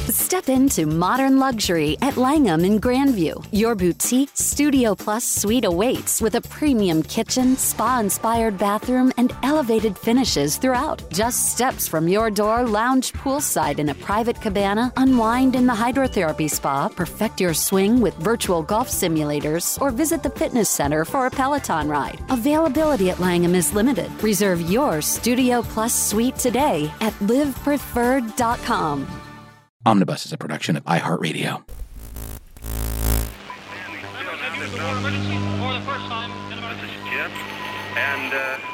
Step into modern luxury at Langham in Grandview. Your boutique Studio Plus suite awaits with a premium kitchen, spa-inspired bathroom, and elevated finishes throughout. Just steps from your door, lounge poolside in a private cabana, unwind in the hydrotherapy spa, perfect your swing with virtual golf simulators, or visit the fitness center for a Peloton ride. Availability at Langham is limited. Reserve your Studio Plus suite today at livepreferred.com. Omnibus is a production of iHeartRadio. This is Jim, and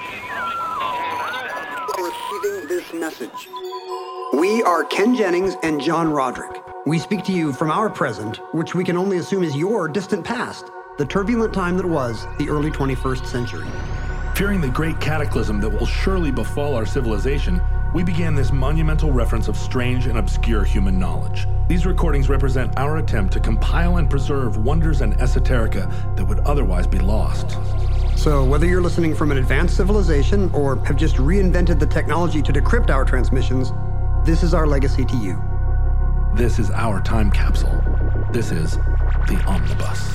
receiving this message. We are Ken Jennings and John Roderick. We speak to you from our present, which we can only assume is your distant past, the turbulent time that was the early 21st century. Fearing the great cataclysm that will surely befall our civilization, we began this monumental reference of strange and obscure human knowledge. These recordings represent our attempt to compile and preserve wonders and esoterica that would otherwise be lost. So whether you're listening from an advanced civilization or have just reinvented the technology to decrypt our transmissions, this is our legacy to you. This is our time capsule. This is the Omnibus.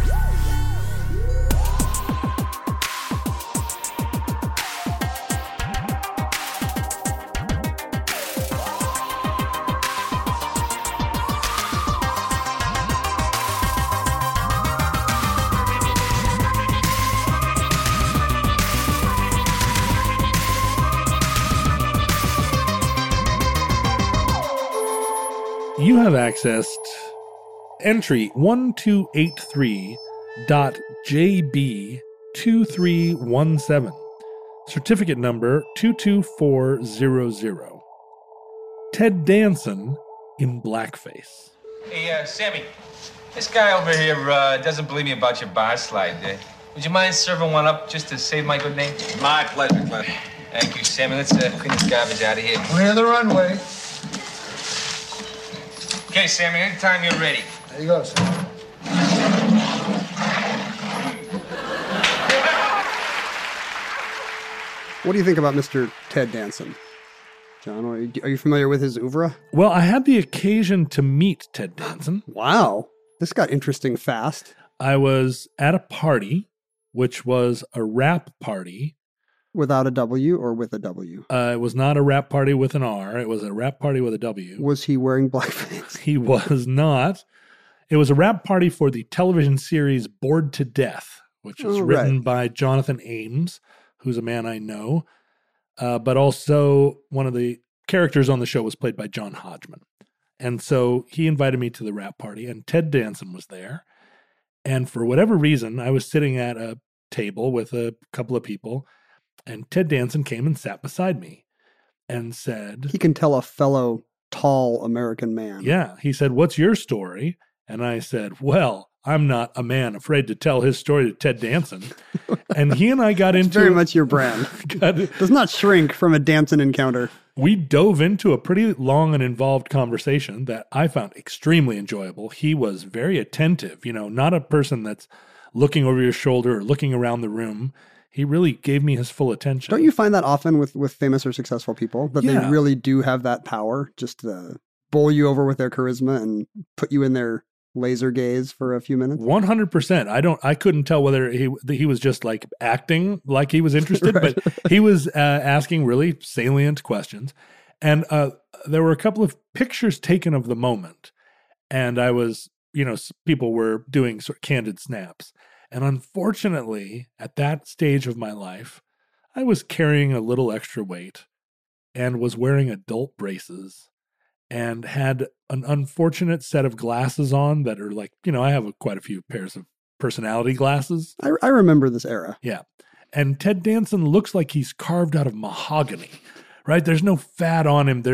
You have accessed entry 1283.jb2317, certificate number 22400. Ted Danson in blackface. Hey, Sammy, this guy over here doesn't believe me about your bar slide. Would you mind serving one up just to save my good name? My pleasure, Cliff. Thank you, Sammy. Let's clean this garbage out of here. Clear the runway. Okay, Sammy, anytime you're ready. There you go, sir. What do you think about Mr. Ted Danson? John, are you familiar with his oeuvre? Well, I had the occasion to meet Ted Danson. Wow. This got interesting fast. I was at a party, which was a rap party. Without a W or with a W? It was not a rap party with an R. It was a rap party with a W. Was he wearing blackface? He was not. It was a rap party for the television series Bored to Death, which was written by Jonathan Ames, who's a man I know. But also one of the characters on the show was played by John Hodgman. And so he invited me to the rap party, and Ted Danson was there. And for whatever reason, I was sitting at a table with a couple of people, and Ted Danson came and sat beside me and said... He can tell a fellow tall American man. Yeah. He said, "What's your story?" And I said, "Well, I'm not a man afraid to tell his story to Ted Danson." And he and I got into... very much your brand. Does not shrink from a Danson encounter. We dove into a pretty long and involved conversation that I found extremely enjoyable. He was very attentive, not a person that's looking over your shoulder or looking around the room. He really gave me his full attention. Don't you find that often with famous or successful people, that they really do have that power just to bowl you over with their charisma and put you in their laser gaze for a few minutes? 100%. I couldn't tell whether he was just like acting like he was interested, right. But he was asking really salient questions. And there were a couple of pictures taken of the moment. And I was, people were doing sort of candid snaps. And unfortunately, at that stage of my life, I was carrying a little extra weight and was wearing adult braces and had an unfortunate set of glasses on that are like, I have quite a few pairs of personality glasses. I remember this era. Yeah. And Ted Danson looks like he's carved out of mahogany, right? There's no fat on him.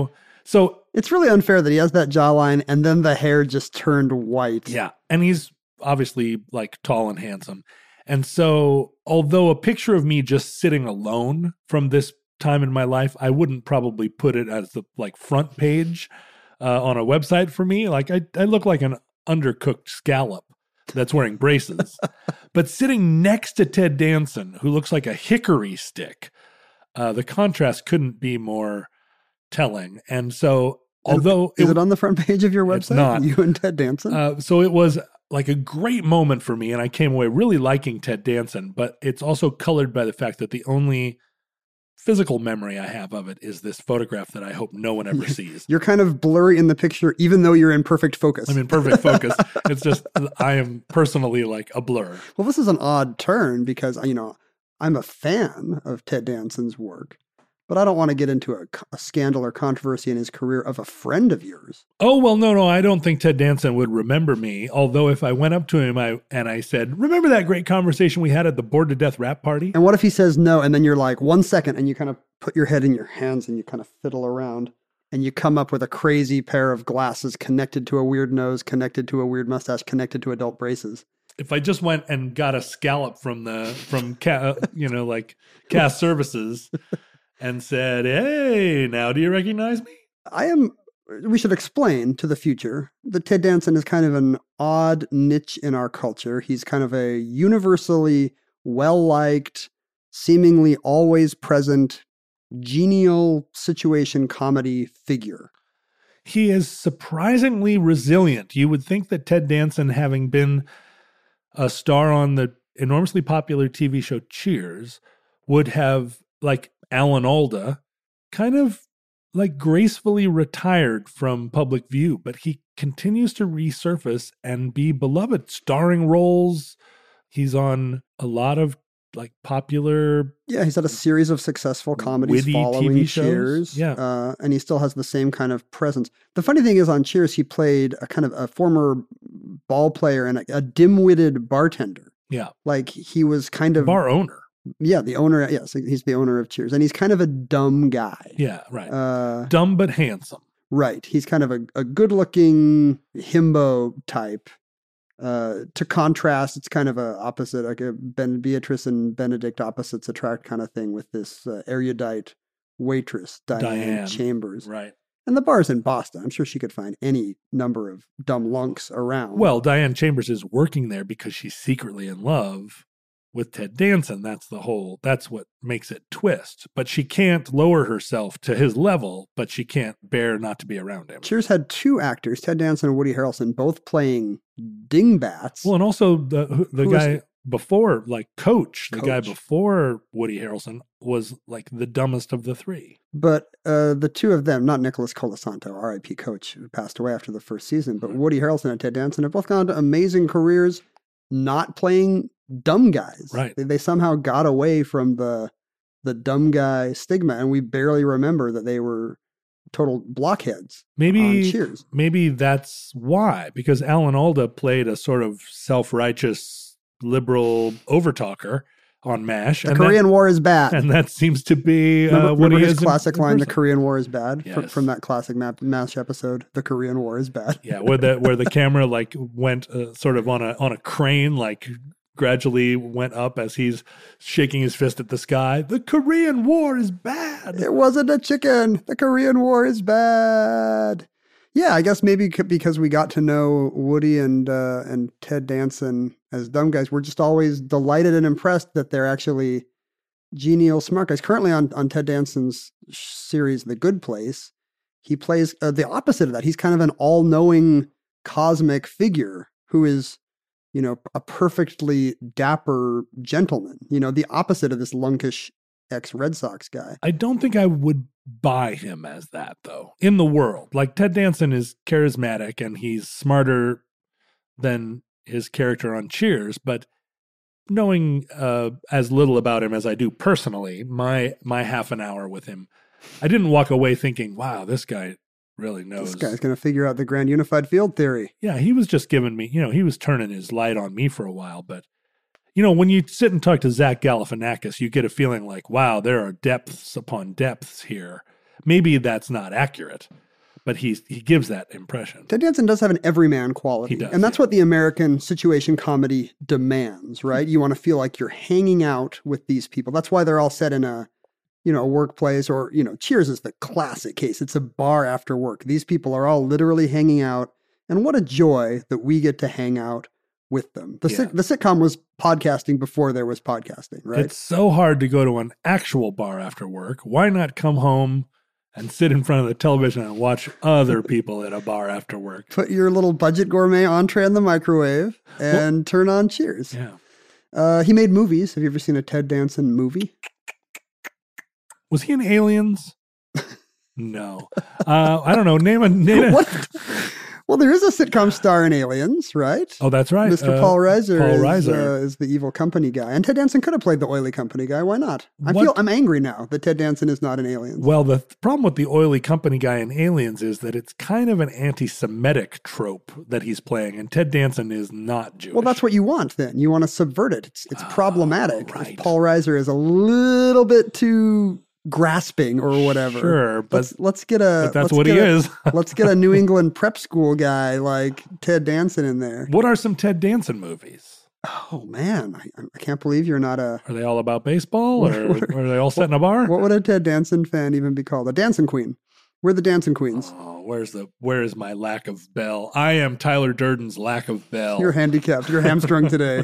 So it's really unfair that he has that jawline and then the hair just turned white. Yeah. And he's obviously like tall and handsome. And so although a picture of me just sitting alone from this time in my life, I wouldn't probably put it as the front page on a website for me. Like I look like an undercooked scallop that's wearing braces. But sitting next to Ted Danson, who looks like a hickory stick, the contrast couldn't be more telling. And so Although is it on the front page of your website? It's not. You and Ted Danson? So it was like a great moment for me, and I came away really liking Ted Danson, but it's also colored by the fact that the only physical memory I have of it is this photograph that I hope no one ever sees. You're kind of blurry in the picture, even though you're in perfect focus. I'm in perfect focus. It's just, I am personally like a blur. Well, this is an odd turn because, I'm a fan of Ted Danson's work, but I don't want to get into a scandal or controversy in his career of a friend of yours. Oh, well, no, I don't think Ted Danson would remember me. Although if I went up to him and I said, remember that great conversation we had at the Bored to Death rap party? And what if he says no, and then you're like, 1 second, and you kind of put your head in your hands and you kind of fiddle around, and you come up with a crazy pair of glasses connected to a weird nose, connected to a weird mustache, connected to adult braces. If I just went and got a scallop from Cast Services and said, hey, now do you recognize me? We should explain to the future that Ted Danson is kind of an odd niche in our culture. He's kind of a universally well-liked, seemingly always present, genial situation comedy figure. He is surprisingly resilient. You would think that Ted Danson, having been a star on the enormously popular TV show Cheers, would have, like Alan Alda, kind of like gracefully retired from public view, but he continues to resurface and be beloved. Starring roles, he's on a lot of like popular... Yeah, he's had a series of successful comedies following TV shows. Cheers. Yeah. And he still has the same kind of presence. The funny thing is on Cheers, he played a kind of a former ball player and a dim-witted bartender. Yeah. Like he was kind of... Bar owner. Yeah, the owner. Yes, he's the owner of Cheers. And he's kind of a dumb guy. Yeah, right. Dumb but handsome. Right. He's kind of a good-looking himbo type. To contrast, it's kind of a opposite, like a Beatrice and Benedict opposites attract kind of thing with this erudite waitress, Diane Chambers. Right. And the bar's in Boston. I'm sure she could find any number of dumb lunks around. Well, Diane Chambers is working there because she's secretly in love with Ted Danson. That's what makes it twist. But she can't lower herself to his level, but she can't bear not to be around him. Cheers had two actors, Ted Danson and Woody Harrelson, both playing dingbats. Well, and also the guy before, like Coach, the guy before Woody Harrelson was like the dumbest of the three. But the two of them, not Nicholas Colasanto, R.I.P. Coach, who passed away after the first season, but Woody Harrelson and Ted Danson have both gone to amazing careers not playing dumb guys. Right. They somehow got away from the dumb guy stigma, and we barely remember that they were total blockheads on Cheers. Maybe that's why, because Alan Alda played a sort of self-righteous liberal overtalker on MASH. The Korean War is bad. And that seems to be what he is. His classic line, the Korean War is bad, yes. from that classic MASH episode, the Korean War is bad. Yeah, where the camera like went sort of on a crane, like gradually went up as he's shaking his fist at the sky. The Korean War is bad. It wasn't a chicken. The Korean War is bad. Yeah, I guess maybe because we got to know Woody and Ted Danson as dumb guys, we're just always delighted and impressed that they're actually genial, smart guys. Currently on Ted Danson's series, The Good Place, he plays the opposite of that. He's kind of an all-knowing cosmic figure who is, a perfectly dapper gentleman, the opposite of this lunkish ex-Red Sox guy. I don't think I would buy him as that, though, in the world. Like, Ted Danson is charismatic and he's smarter than his character on Cheers, but knowing as little about him as I do personally, my half an hour with him, I didn't walk away thinking, wow, this guy really knows. This guy's going to figure out the grand unified field theory. Yeah, he was just giving me, he was turning his light on me for a while. But, when you sit and talk to Zach Galifianakis, you get a feeling like, wow, there are depths upon depths here. Maybe that's not accurate, but he gives that impression. Ted Danson does have an everyman quality. He does, and that's what the American situation comedy demands, right? You want to feel like you're hanging out with these people. That's why they're all set in a workplace, or, Cheers is the classic case. It's a bar after work. These people are all literally hanging out. And what a joy that we get to hang out with them. The sitcom was podcasting before there was podcasting, right? It's so hard to go to an actual bar after work. Why not come home and sit in front of the television and watch other people at a bar after work. Put your little budget gourmet entree in the microwave and turn on Cheers. Yeah. He made movies. Have you ever seen a Ted Danson movie? Was he in Aliens? No. I don't know. Name a What? Well, there is a sitcom star in Aliens, right? Oh, that's right. Mr. Paul Reiser, Paul Reiser. Is the evil company guy. And Ted Danson could have played the oily company guy. Why not? I'm angry now that Ted Danson is not in Aliens. Well, the problem with the oily company guy in Aliens is that it's kind of an anti-Semitic trope that he's playing, and Ted Danson is not Jewish. Well, that's what you want then. You want to subvert it. It's problematic. Right. If Paul Reiser is a little bit too grasping or whatever. Sure, but let's get a. But that's what he is. Let's get a New England prep school guy like Ted Danson in there. What are some Ted Danson movies? Oh man, I can't believe you're not a. Are they all about baseball, or are they all set in a bar? What would a Ted Danson fan even be called? A dancing queen. We're the dancing queens. Oh, where is my lack of bell? I am Tyler Durden's lack of bell. You're handicapped. You're hamstrung today.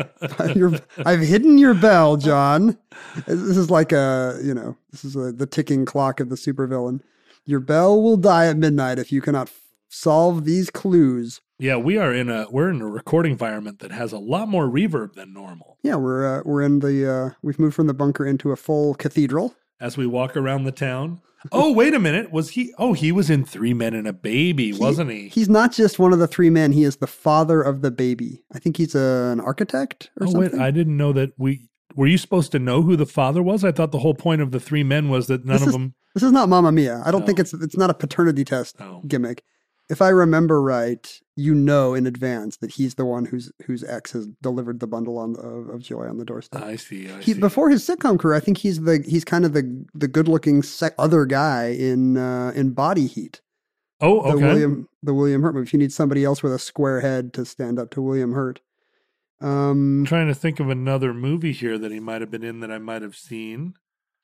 I've hidden your bell, John. This is like the ticking clock of the supervillain. Your bell will die at midnight if you cannot solve these clues. Yeah, we're in a recording environment that has a lot more reverb than normal. Yeah, we're in we've moved from the bunker into a full cathedral. As we walk around the town. Oh, wait a minute. Was he? Oh, he was in Three Men and a Baby, wasn't he? He's not just one of the three men. He is the father of the baby. I think he's an architect or something. Wait, I didn't know that were you supposed to know who the father was? I thought the whole point of the three men was that none of them. This is not Mamma Mia. I don't think it's not a paternity test gimmick. If I remember right, you know in advance that he's the one whose ex has delivered the bundle of joy on the doorstep. I see. Before his sitcom career, I think he's kind of the good-looking other guy in Body Heat. Oh, okay. The William Hurt movie. If you need somebody else with a square head to stand up to William Hurt. I'm trying to think of another movie here that he might have been in that I might have seen.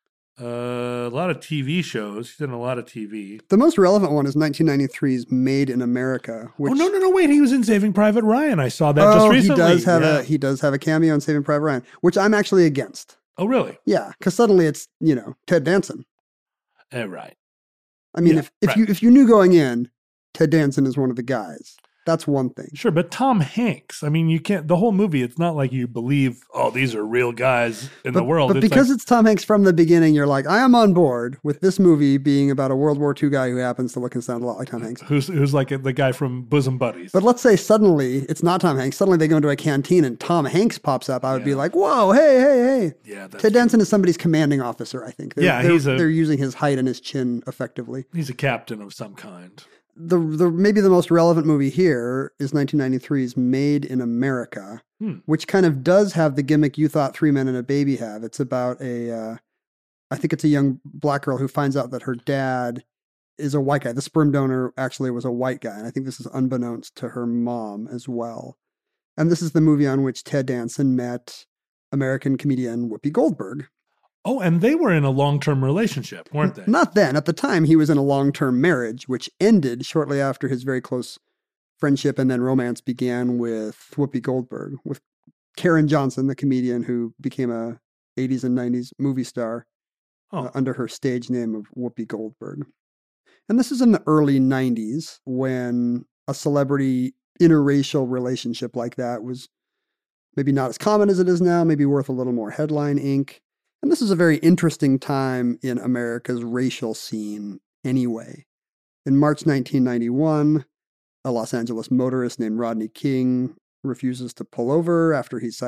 A lot of TV shows. He's done a lot of TV. The most relevant one is 1993's Made in America. Which, no! Wait, he was in Saving Private Ryan. I saw that just recently. He does have a cameo in Saving Private Ryan, which I'm actually against. Oh, really? Yeah, because suddenly it's Ted Danson. Right. I mean, if you knew going in, Ted Danson is one of the guys. That's one thing. Sure, but Tom Hanks, I mean, you can't, the whole movie, it's not like you believe, these are real guys in the world. But because it's Tom Hanks from the beginning, you're like, I am on board with this movie being about a World War II guy who happens to look and sound a lot like Tom Hanks. Who's like the guy from Bosom Buddies. But let's say suddenly it's not Tom Hanks. Suddenly they go into a canteen and Tom Hanks pops up. I would be like, whoa, hey. Yeah, Ted Danson is somebody's commanding officer, I think. They're using his height and his chin effectively. He's a captain of some kind. The maybe the most relevant movie here is 1993's Made in America, which kind of does have the gimmick you thought Three Men and a Baby have. It's about I think it's a young black girl who finds out that her dad is a white guy. The sperm donor actually was a white guy, and I think this is unbeknownst to her mom as well. And this is the movie on which Ted Danson met American comedian Whoopi Goldberg. Oh, and they were in a long-term relationship, weren't they? Not then. At the time, he was in a long-term marriage, which ended shortly after his very close friendship and then romance began with Whoopi Goldberg, with Karen Johnson, the comedian who became a 80s and 90s movie star under her stage name of Whoopi Goldberg. And this is in the early 90s when a celebrity interracial relationship like that was maybe not as common as it is now, maybe worth a little more headline ink. And this is a very interesting time in America's racial scene anyway. In March 1991, a Los Angeles motorist named Rodney King refuses to pull over after he's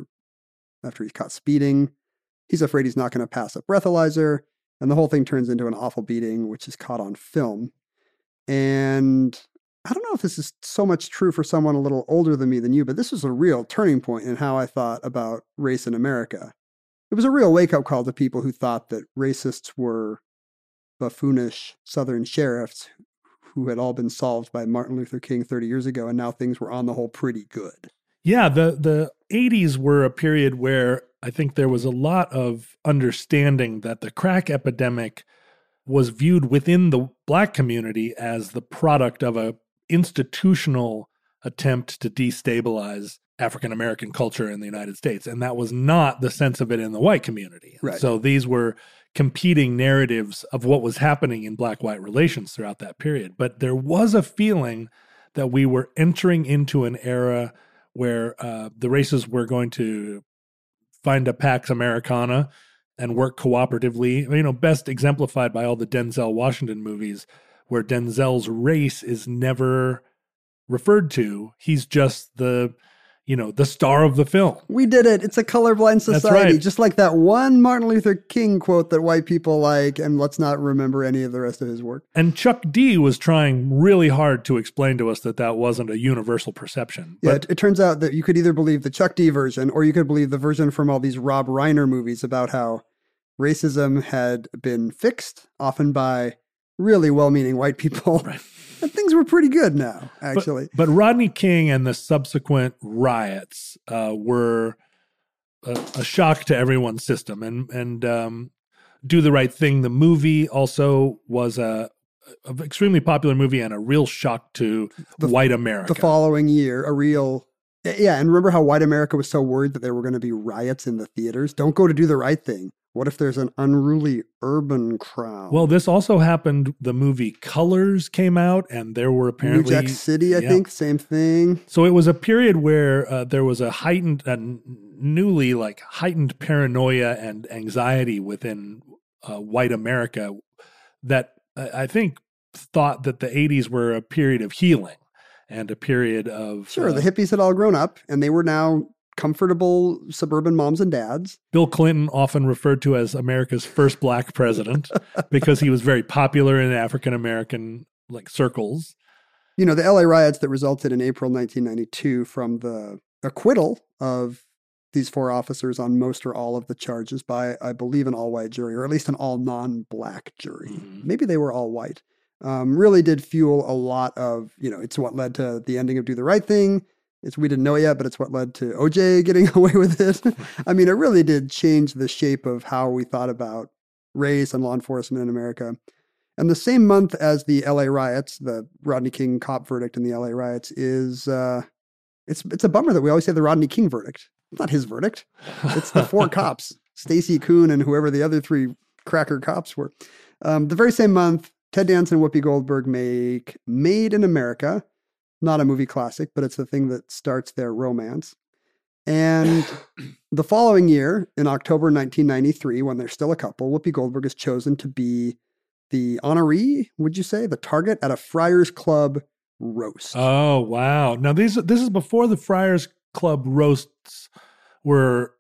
caught speeding. He's afraid he's not going to pass a breathalyzer, and the whole thing turns into an awful beating, which is caught on film. And I don't know if this is so much true for someone a little older than me than you, but this was a real turning point in how I thought about race in America. It was a real wake-up call to people who thought that racists were buffoonish Southern sheriffs who had all been solved by Martin Luther King 30 years ago, and now things were on the whole pretty good. Yeah, the 80s were a period where I think there was a lot of understanding that the crack epidemic was viewed within the black community as the product of a institutional attempt to destabilize African-American culture in the United States. And that was not the sense of it in the white community. Right. So these were competing narratives of what was happening in black-white relations throughout that period. But there was a feeling that we were entering into an era where the races were going to find a Pax Americana and work cooperatively. Best exemplified by all the Denzel Washington movies, where Denzel's race is never referred to. He's just the star of the film. We did it. It's a colorblind society. That's right. Just like that one Martin Luther King quote that white people like, and let's not remember any of the rest of his work. And Chuck D was trying really hard to explain to us that wasn't a universal perception. Yeah, it turns out that you could either believe the Chuck D version, or you could believe the version from all these Rob Reiner movies about how racism had been fixed, often by really well-meaning white people. Right. And things were pretty good now, actually. But Rodney King and the subsequent riots were a shock to everyone's system. And Do the Right Thing, the movie, also was a extremely popular movie and a real shock to white America. The following year, and remember how white America was so worried that there were going to be riots in the theaters? Don't go to Do the Right Thing. What if there's an unruly urban crowd? Well, this also happened. The movie Colors came out, and there were apparently... New Jack City, I think, same thing. So it was a period where there was a newly heightened paranoia and anxiety within white America that I think thought that the 80s were a period of healing and a period of... Sure, the hippies had all grown up, and they were now comfortable suburban moms and dads. Bill Clinton, often referred to as America's first black president, because he was very popular in African-American circles. The LA riots that resulted in April 1992 from the acquittal of these 4 officers on most or all of the charges by, I believe, an all-white jury, or at least an all non-black jury. Mm-hmm. Maybe they were all white. Really did fuel a lot of, it's what led to the ending of Do the Right Thing. We didn't know it yet, but it's what led to OJ getting away with it. I mean, it really did change the shape of how we thought about race and law enforcement in America. And the same month as the LA riots, the Rodney King cop verdict in the LA riots is, it's a bummer that we always say the Rodney King verdict. It's not his verdict. It's the 4 cops, Stacey Kuhn and whoever the other 3 cracker cops were. The very same month, Ted Danson and Whoopi Goldberg make Made in America. Not a movie classic, but it's the thing that starts their romance. And the following year, in October 1993, when they're still a couple, Whoopi Goldberg is chosen to be the honoree, would you say, the target at a Friars Club roast. Oh, wow. Now, this is before the Friars Club roasts were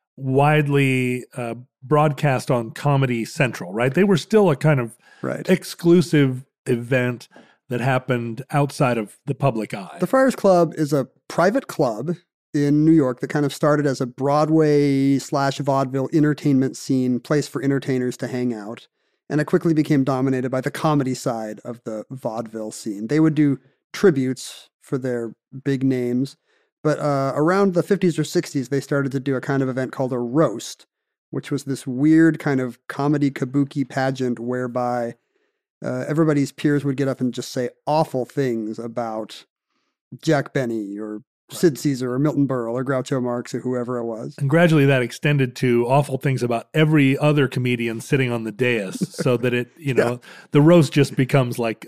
widely broadcast on Comedy Central, right? They were still a kind of exclusive event that happened outside of the public eye. The Friars Club is a private club in New York that kind of started as a Broadway/vaudeville entertainment scene, place for entertainers to hang out. And it quickly became dominated by the comedy side of the vaudeville scene. They would do tributes for their big names. But around the 50s or 60s, they started to do a kind of event called a roast, which was this weird kind of comedy kabuki pageant whereby everybody's peers would get up and just say awful things about Jack Benny or Sid Caesar or Milton Berle or Groucho Marx or whoever it was. And gradually that extended to awful things about every other comedian sitting on the dais so that it, the roast just becomes like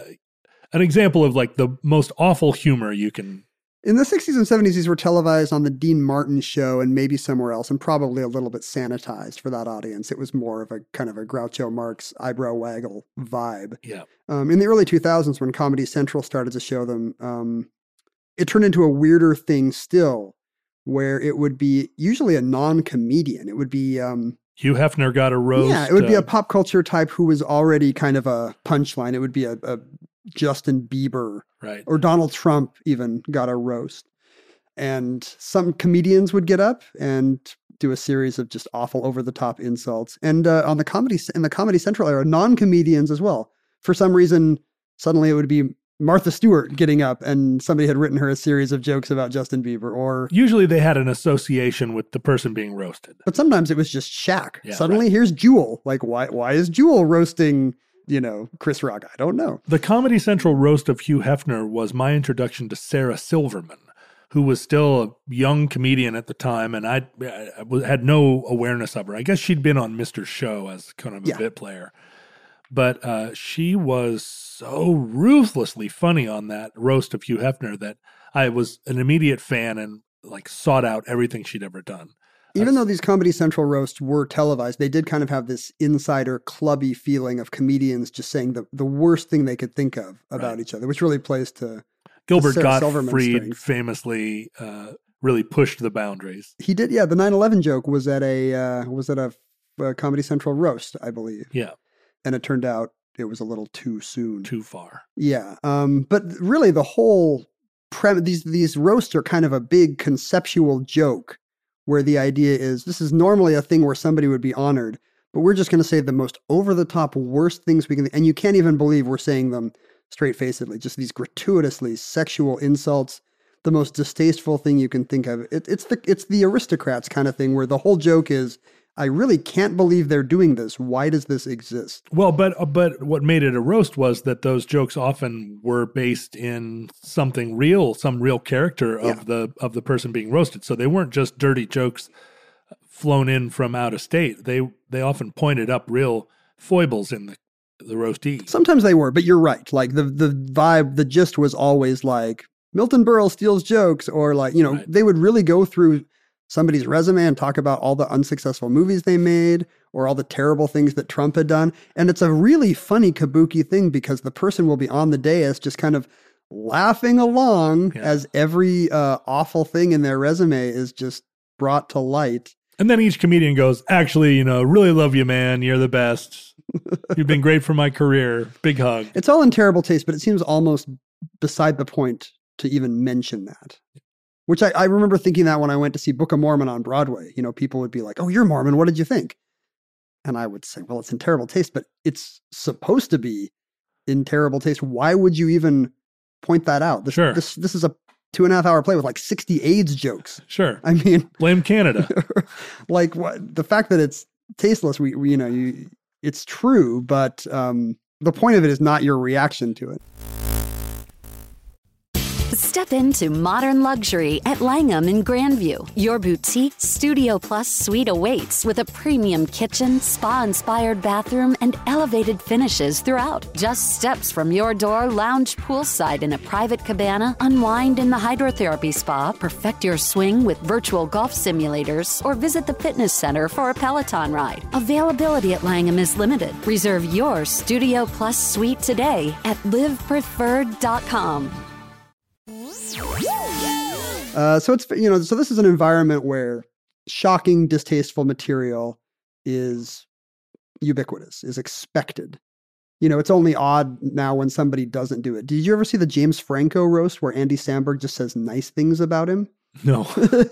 an example of the most awful humor you can. In the 60s and 70s, these were televised on the Dean Martin show and maybe somewhere else, and probably a little bit sanitized for that audience. It was more of a kind of a Groucho Marx eyebrow waggle vibe. Yeah. In the early 2000s, when Comedy Central started to show them, it turned into a weirder thing still, where it would be usually a non-comedian. It would be... Hugh Hefner got a roast. Yeah, it would be a pop culture type who was already kind of a punchline. It would be a Justin Bieber, right, or Donald Trump even got a roast. And some comedians would get up and do a series of just awful over-the-top insults. And in the Comedy Central era, non-comedians as well. For some reason, suddenly it would be Martha Stewart getting up and somebody had written her a series of jokes about Justin Bieber. Or usually they had an association with the person being roasted. But sometimes it was just Shaq. Yeah, suddenly here's Jewel. Why is Jewel roasting Chris Rock? I don't know. The Comedy Central roast of Hugh Hefner was my introduction to Sarah Silverman, who was still a young comedian at the time, and I had no awareness of her. I guess she'd been on Mr. Show as kind of a bit player. But she was so ruthlessly funny on that roast of Hugh Hefner that I was an immediate fan and like sought out everything she'd ever done. Even though these Comedy Central roasts were televised, they did kind of have this insider clubby feeling of comedians just saying the worst thing they could think of about each other, which really plays to Gilbert Sarah Silverman's Gottfried strength. Famously really pushed the boundaries. He did, yeah. The 9/11 joke was at a Comedy Central roast, I believe. Yeah. And it turned out it was a little too soon. Too far. Yeah. But really the whole these roasts are kind of a big conceptual joke where the idea is this is normally a thing where somebody would be honored, but we're just going to say the most over-the-top worst things we can, and you can't even believe we're saying them straight-facedly, just these gratuitously sexual insults, the most distasteful thing you can think of. It's the Aristocrats kind of thing where the whole joke is, I really can't believe they're doing this. Why does this exist? Well, but what made it a roast was that those jokes often were based in something real, some real character of the person being roasted. So they weren't just dirty jokes flown in from out of state. They often pointed up real foibles in the roastee. Sometimes they were, but you're right. Like the vibe, the gist was always like Milton Berle steals jokes, or like, they would really go through somebody's resume and talk about all the unsuccessful movies they made or all the terrible things that Trump had done. And it's a really funny kabuki thing because the person will be on the dais just kind of laughing along as every awful thing in their resume is just brought to light. And then each comedian goes, actually, really love you, man. You're the best. You've been great for my career. Big hug. It's all in terrible taste, but it seems almost beside the point to even mention that. Which I remember thinking that when I went to see Book of Mormon on Broadway. People would be like, oh, you're Mormon. What did you think? And I would say, well, it's in terrible taste, but it's supposed to be in terrible taste. Why would you even point that out? This is a 2.5 hour play with like 60 AIDS jokes. Sure. I mean, blame Canada. Like the fact that it's tasteless, it's true, but the point of it is not your reaction to it. Step into modern luxury at Langham in Grandview. Your boutique Studio Plus suite awaits with a premium kitchen, spa-inspired bathroom, and elevated finishes throughout. Just steps from your door, lounge poolside in a private cabana, unwind in the hydrotherapy spa, perfect your swing with virtual golf simulators, or visit the fitness center for a Peloton ride. Availability at Langham is limited. Reserve your Studio Plus suite today at livepreferred.com. So it's, so this is an environment where shocking, distasteful material is ubiquitous, is expected. It's only odd now when somebody doesn't do it. Did you ever see the James Franco roast where Andy Samberg just says nice things about him? No.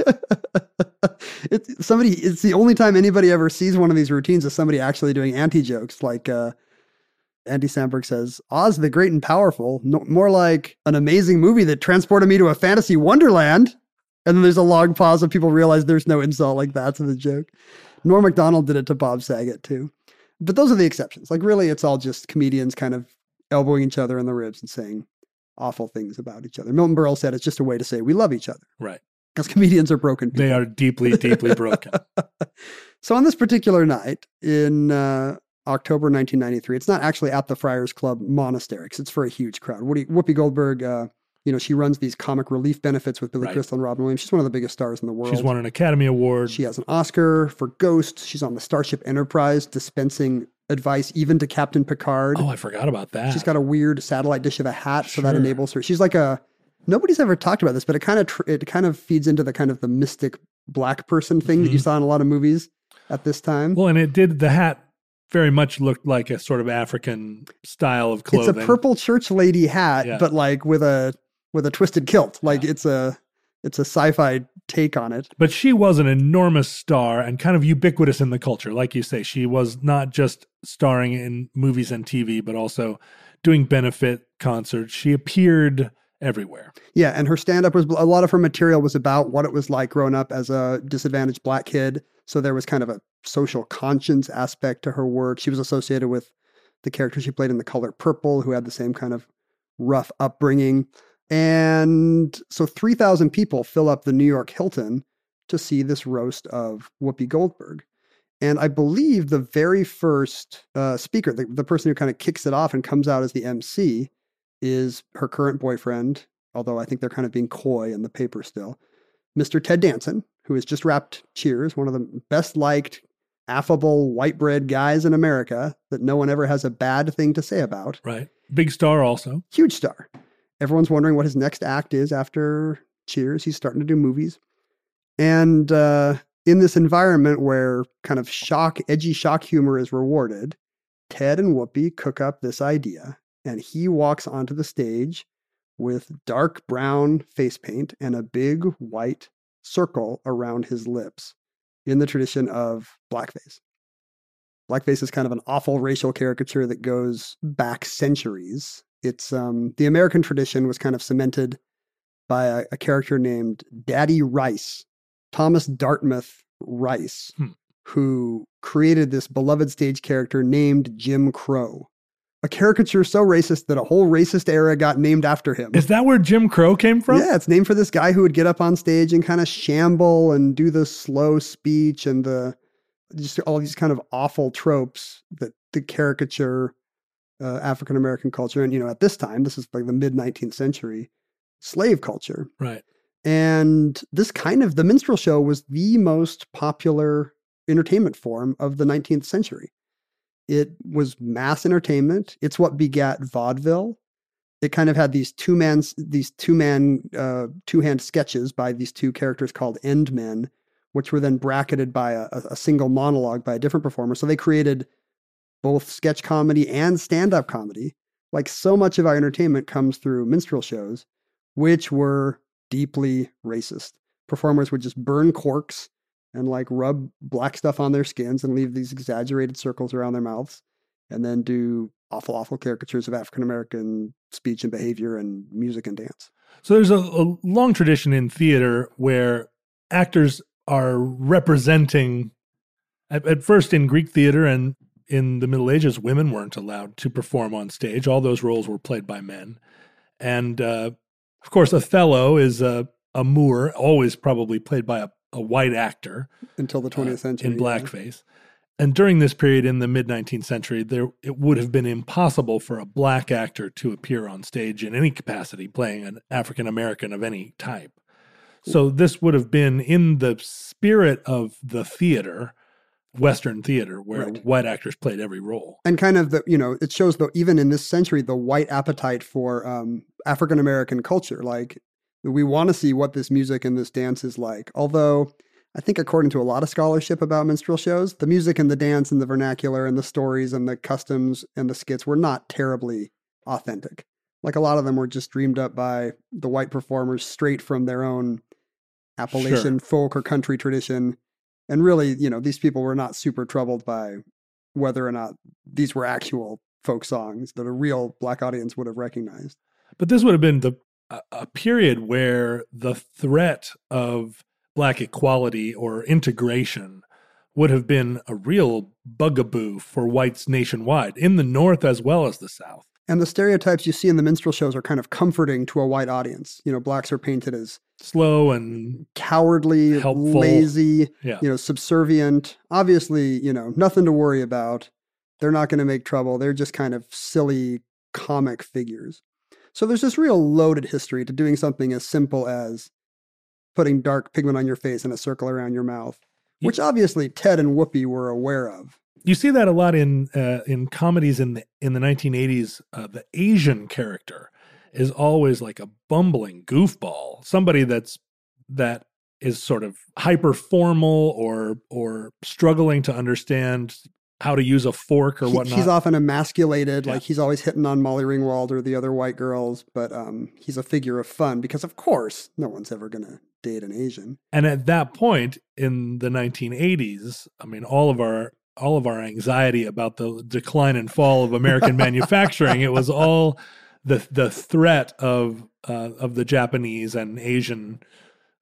It's the only time anybody ever sees one of these routines is somebody actually doing anti-jokes. Like, Andy Samberg says, Oz the Great and Powerful, more like an amazing movie that transported me to a fantasy wonderland. And then there's a long pause and people realize there's no insult like that to the joke. Norm Macdonald did it to Bob Saget too. But those are the exceptions. Like really, it's all just comedians kind of elbowing each other in the ribs and saying awful things about each other. Milton Berle said it's just a way to say we love each other. Right. Because comedians are broken people. They are deeply, deeply broken. So on this particular night in October 1993. It's not actually at the Friars Club Monastery because it's for a huge crowd. Whoopi Goldberg, she runs these comic relief benefits with Billy Crystal and Robin Williams. She's one of the biggest stars in the world. She's won an Academy Award. She has an Oscar for Ghost. She's on the Starship Enterprise dispensing advice even to Captain Picard. Oh, I forgot about that. She's got a weird satellite dish of a hat, so that enables her. She's like nobody's ever talked about this, but it kind of feeds into the kind of the mystic black person thing that you saw in a lot of movies at this time. Well, and the hat very much looked like a sort of African style of clothing. It's a purple church lady hat, but like with a twisted kilt. Like it's a sci-fi take on it. But she was an enormous star and kind of ubiquitous in the culture. Like you say, she was not just starring in movies and TV, but also doing benefit concerts. She appeared everywhere. Yeah, and her stand-up was, a lot of her material was about what it was like growing up as a disadvantaged black kid. So there was kind of a social conscience aspect to her work. She was associated with the character she played in The Color Purple, who had the same kind of rough upbringing. And so 3,000 people fill up the New York Hilton to see this roast of Whoopi Goldberg. And I believe the very first speaker, the person who kind of kicks it off and comes out as the MC, is her current boyfriend, although I think they're kind of being coy in the paper still, Mr. Ted Danson, who has just wrapped Cheers, one of the best-liked, affable, white-bread guys in America that no one ever has a bad thing to say about. Right. Big star also. Huge star. Everyone's wondering what his next act is after Cheers. He's starting to do movies. And in this environment where kind of edgy shock humor is rewarded, Ted and Whoopi cook up this idea, and he walks onto the stage with dark brown face paint and a big white circle around his lips in the tradition of blackface. Blackface is kind of an awful racial caricature that goes back centuries. It's the American tradition was kind of cemented by a character named Daddy Rice, Thomas Dartmouth Rice, who created this beloved stage character named Jim Crow. A caricature so racist that a whole racist era got named after him. Is that where Jim Crow came from? Yeah, it's named for this guy who would get up on stage and kind of shamble and do the slow speech and just all these kind of awful tropes that the caricature African-American culture. And, at this time, this is like the mid-19th century, slave culture. Right. And the minstrel show was the most popular entertainment form of the 19th century. It was mass entertainment. It's what begat vaudeville. It kind of had these two-hand sketches by these two characters called end men, which were then bracketed by a single monologue by a different performer. So they created both sketch comedy and stand-up comedy. Like so much of our entertainment comes through minstrel shows, which were deeply racist. Performers would just burn corks and rub black stuff on their skins and leave these exaggerated circles around their mouths, and then do awful, awful caricatures of African-American speech and behavior and music and dance. So there's a long tradition in theater where actors are representing, at first in Greek theater and in the Middle Ages, women weren't allowed to perform on stage. All those roles were played by men. And of course, Othello is a Moor, always probably played by a white actor. Until the 20th century. In blackface. Yeah. And during this period in the mid-19th century, it would have been impossible for a black actor to appear on stage in any capacity playing an African-American of any type. So this would have been in the spirit of the theater, Western theater, where white actors played every role. And kind of it shows though, even in this century, the white appetite for African-American culture. We want to see what this music and this dance is like. Although I think according to a lot of scholarship about minstrel shows, the music and the dance and the vernacular and the stories and the customs and the skits were not terribly authentic. A lot of them were just dreamed up by the white performers straight from their own Appalachian folk or country tradition. And really, these people were not super troubled by whether or not these were actual folk songs that a real black audience would have recognized. But this would have been a period where the threat of black equality or integration would have been a real bugaboo for whites nationwide, in the North as well as the South. And the stereotypes you see in the minstrel shows are kind of comforting to a white audience. Blacks are painted as slow and cowardly, helpful, lazy, subservient. Obviously, nothing to worry about. They're not going to make trouble. They're just kind of silly comic figures. So there's this real loaded history to doing something as simple as putting dark pigment on your face and a circle around your mouth, which obviously Ted and Whoopi were aware of. You see that a lot in comedies in the 1980s. The Asian character is always like a bumbling goofball, somebody that is sort of hyper formal or struggling to understand how to use a fork or whatnot. He's often emasculated, he's always hitting on Molly Ringwald or the other white girls, but he's a figure of fun because, of course, no one's ever going to date an Asian. And at that point in the 1980s, I mean, all of our anxiety about the decline and fall of American manufacturing, it was all the threat of the Japanese and Asian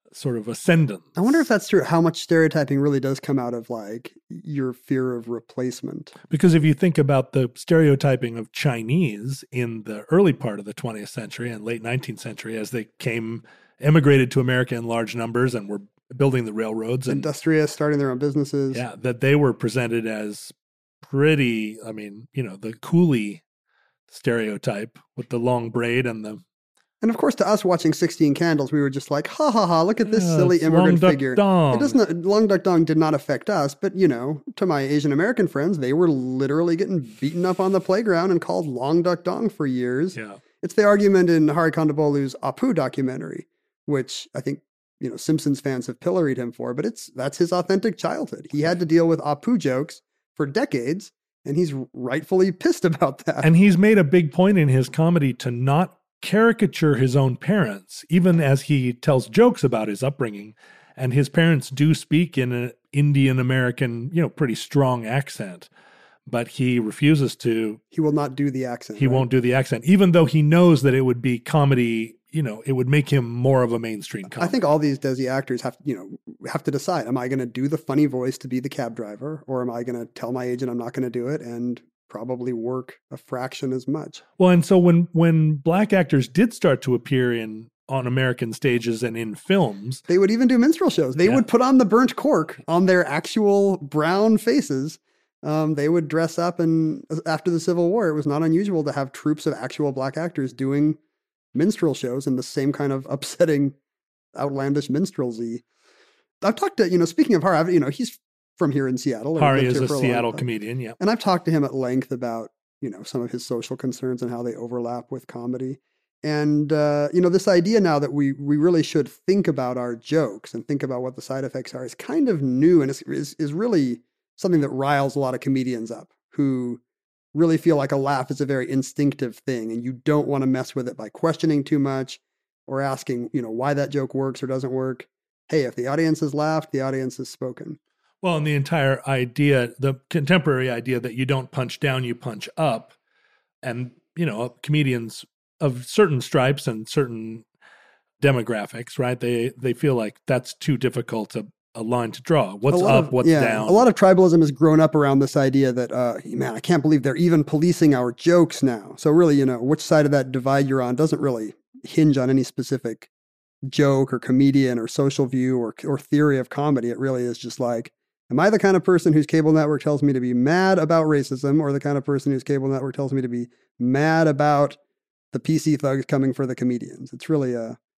sort of ascendance. I wonder if that's true. How much stereotyping really does come out of like your fear of replacement? Because if you think about the stereotyping of Chinese in the early part of the 20th century and late 19th century, as they emigrated to America in large numbers and were building the railroads. And, industrious, starting their own businesses. Yeah, that they were presented as pretty, the coolie stereotype with the long braid and the... And of course, to us watching 16 Candles, we were just like, ha ha ha, look at this silly it's immigrant Long Duck figure. Dong. It doesn't, Long Duck Dong did not affect us, but to my Asian American friends, they were literally getting beaten up on the playground and called Long Duck Dong for years. Yeah. It's the argument in Hari Kondabolu's Apu documentary, which I think, Simpsons fans have pilloried him for, but that's his authentic childhood. He had to deal with Apu jokes for decades, and he's rightfully pissed about that. And he's made a big point in his comedy to not caricature his own parents, even as he tells jokes about his upbringing. And his parents do speak in an Indian American, pretty strong accent, but he refuses to. He will not do the accent. He won't do the accent, even though he knows that it would be comedy. It would make him more of a mainstream comedy. I think all these Desi actors have to decide, am I going to do the funny voice to be the cab driver, or am I going to tell my agent I'm not going to do it and probably work a fraction as much? Well, and so when black actors did start to appear on American stages and in films, they would even do minstrel shows. They would put on the burnt cork on their actual brown faces. They would dress up, and after the Civil War, it was not unusual to have troops of actual black actors doing minstrel shows in the same kind of upsetting, outlandish minstrelsy. I've talked to, speaking of Hari, he's from here in Seattle. Hari is a Seattle comedian, yeah. And I've talked to him at length about, some of his social concerns and how they overlap with comedy. And, this idea now that we really should think about our jokes and think about what the side effects are is kind of new, and is really something that riles a lot of comedians up who really feel like a laugh is a very instinctive thing, and you don't want to mess with it by questioning too much or asking, why that joke works or doesn't work. Hey, if the audience has laughed, the audience has spoken. Well, and the entire idea, the contemporary idea that you don't punch down, you punch up. And, comedians of certain stripes and certain demographics, right? They feel like that's too difficult a line to draw. What's up, what's down. A lot of tribalism has grown up around this idea that, I can't believe they're even policing our jokes now. So really, which side of that divide you're on doesn't really hinge on any specific joke or comedian or social view or theory of comedy. It really is just like, am I the kind of person whose cable network tells me to be mad about racism, or the kind of person whose cable network tells me to be mad about the PC thugs coming for the comedians? It's really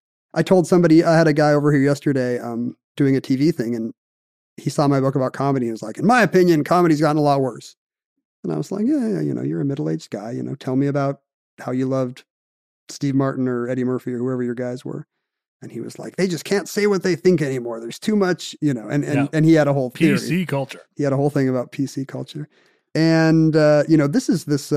I told somebody, I had a guy over here yesterday doing a TV thing, and he saw my book about comedy and was like, in my opinion, comedy's gotten a lot worse. And I was like, yeah, you're a middle-aged guy, tell me about how you loved Steve Martin or Eddie Murphy or whoever your guys were. And he was like, they just can't say what they think anymore. There's too much, and he had a whole theory. PC culture. He had a whole thing about PC culture. And, this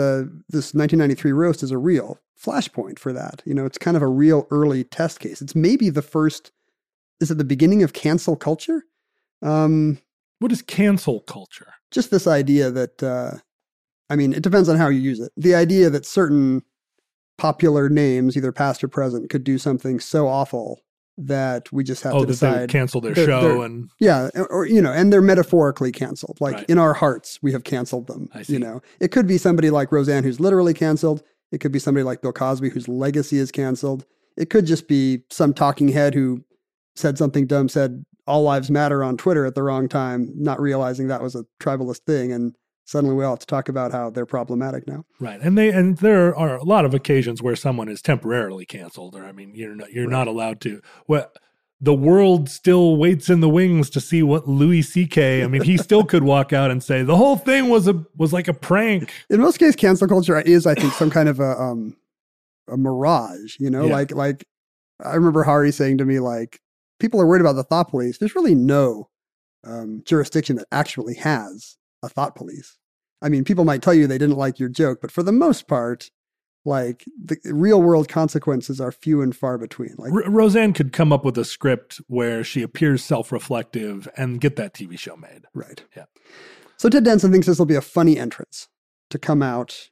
1993 roast is a real flashpoint for that. It's kind of a real early test case. It's maybe the first, is it the beginning of cancel culture? What is cancel culture? Just this idea that, it depends on how you use it. The idea that certain popular names, either past or present, could do something so awful that we just have to decide. They would cancel their show and... Yeah, or, and they're metaphorically canceled. Like, in our hearts, we have canceled them. I see. It could be somebody like Roseanne who's literally canceled. It could be somebody like Bill Cosby whose legacy is canceled. It could just be some talking head who said something dumb, said all lives matter on Twitter at the wrong time, not realizing that was a tribalist thing, and suddenly we all have to talk about how they're problematic now. Right. And there are a lot of occasions where someone is temporarily canceled, or you're not allowed to. Well, the world still waits in the wings to see what Louis C.K. He still could walk out and say the whole thing was like a prank. In most cases, cancel culture is, I think, some kind of a mirage, Yeah. Like I remember Hari saying to me, like, people are worried about the thought police. There's really no jurisdiction that actually has a thought police. People might tell you they didn't like your joke, but for the most part, like, the real world consequences are few and far between. Like Roseanne could come up with a script where she appears self-reflective and get that TV show made. Right. Yeah. So Ted Danson thinks this will be a funny entrance to come out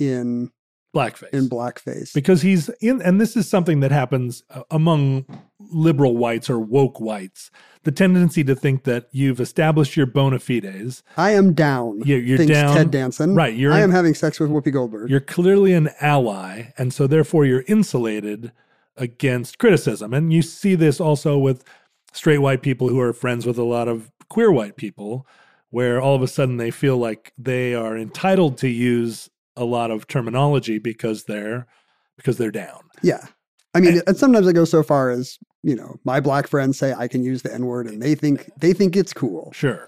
in blackface. In blackface. Because he's in, and this is something that happens among liberal whites or woke whites, the tendency to think that you've established your bona fides. I am down. You're thinks down. Ted Danson. Right. I am having sex with Whoopi Goldberg. You're clearly an ally, and so therefore you're insulated against criticism. And you see this also with straight white people who are friends with a lot of queer white people, where all of a sudden they feel like they are entitled to use a lot of terminology because they're down. Yeah. I mean, and sometimes I go so far as, my black friends say I can use the N-word and they think it's cool. Sure.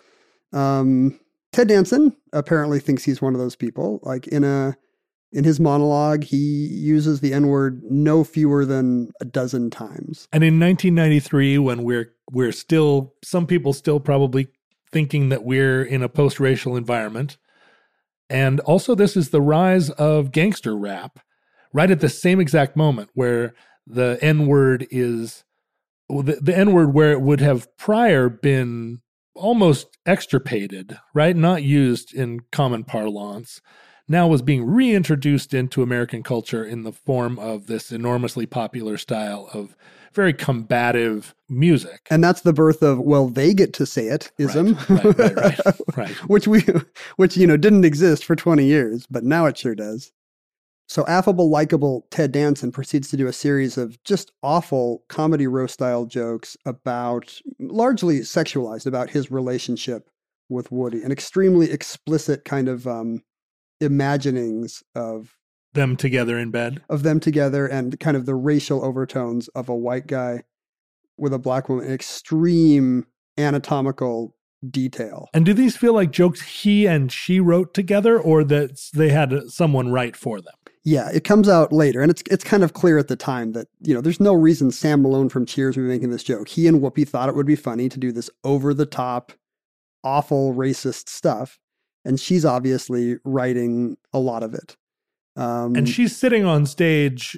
Ted Danson apparently thinks he's one of those people. Like in his monologue, he uses the N-word no fewer than a dozen times. And in 1993, when we're still, some people still probably thinking that we're in a post-racial environment. And also this is the rise of gangster rap, right at the same exact moment where the N-word is the N-word where it would have prior been almost extirpated, right? Not used in common parlance, now was being reintroduced into American culture in the form of this enormously popular style of very combative music. And that's the birth of, well, they get to say it ism, right. which didn't exist for 20 years, but now it sure does. So affable, likable Ted Danson proceeds to do a series of just awful comedy roast style jokes about, largely sexualized, about his relationship with Woody, and extremely explicit kind of imaginings of them together in bed, and kind of the racial overtones of a white guy with a black woman, extreme anatomical detail. And do these feel like jokes he and she wrote together, or that they had someone write for them? Yeah, it comes out later, and it's kind of clear at the time that, there's no reason Sam Malone from Cheers would be making this joke. He and Whoopi thought it would be funny to do this over-the-top, awful, racist stuff, and she's obviously writing a lot of it. And she's sitting on stage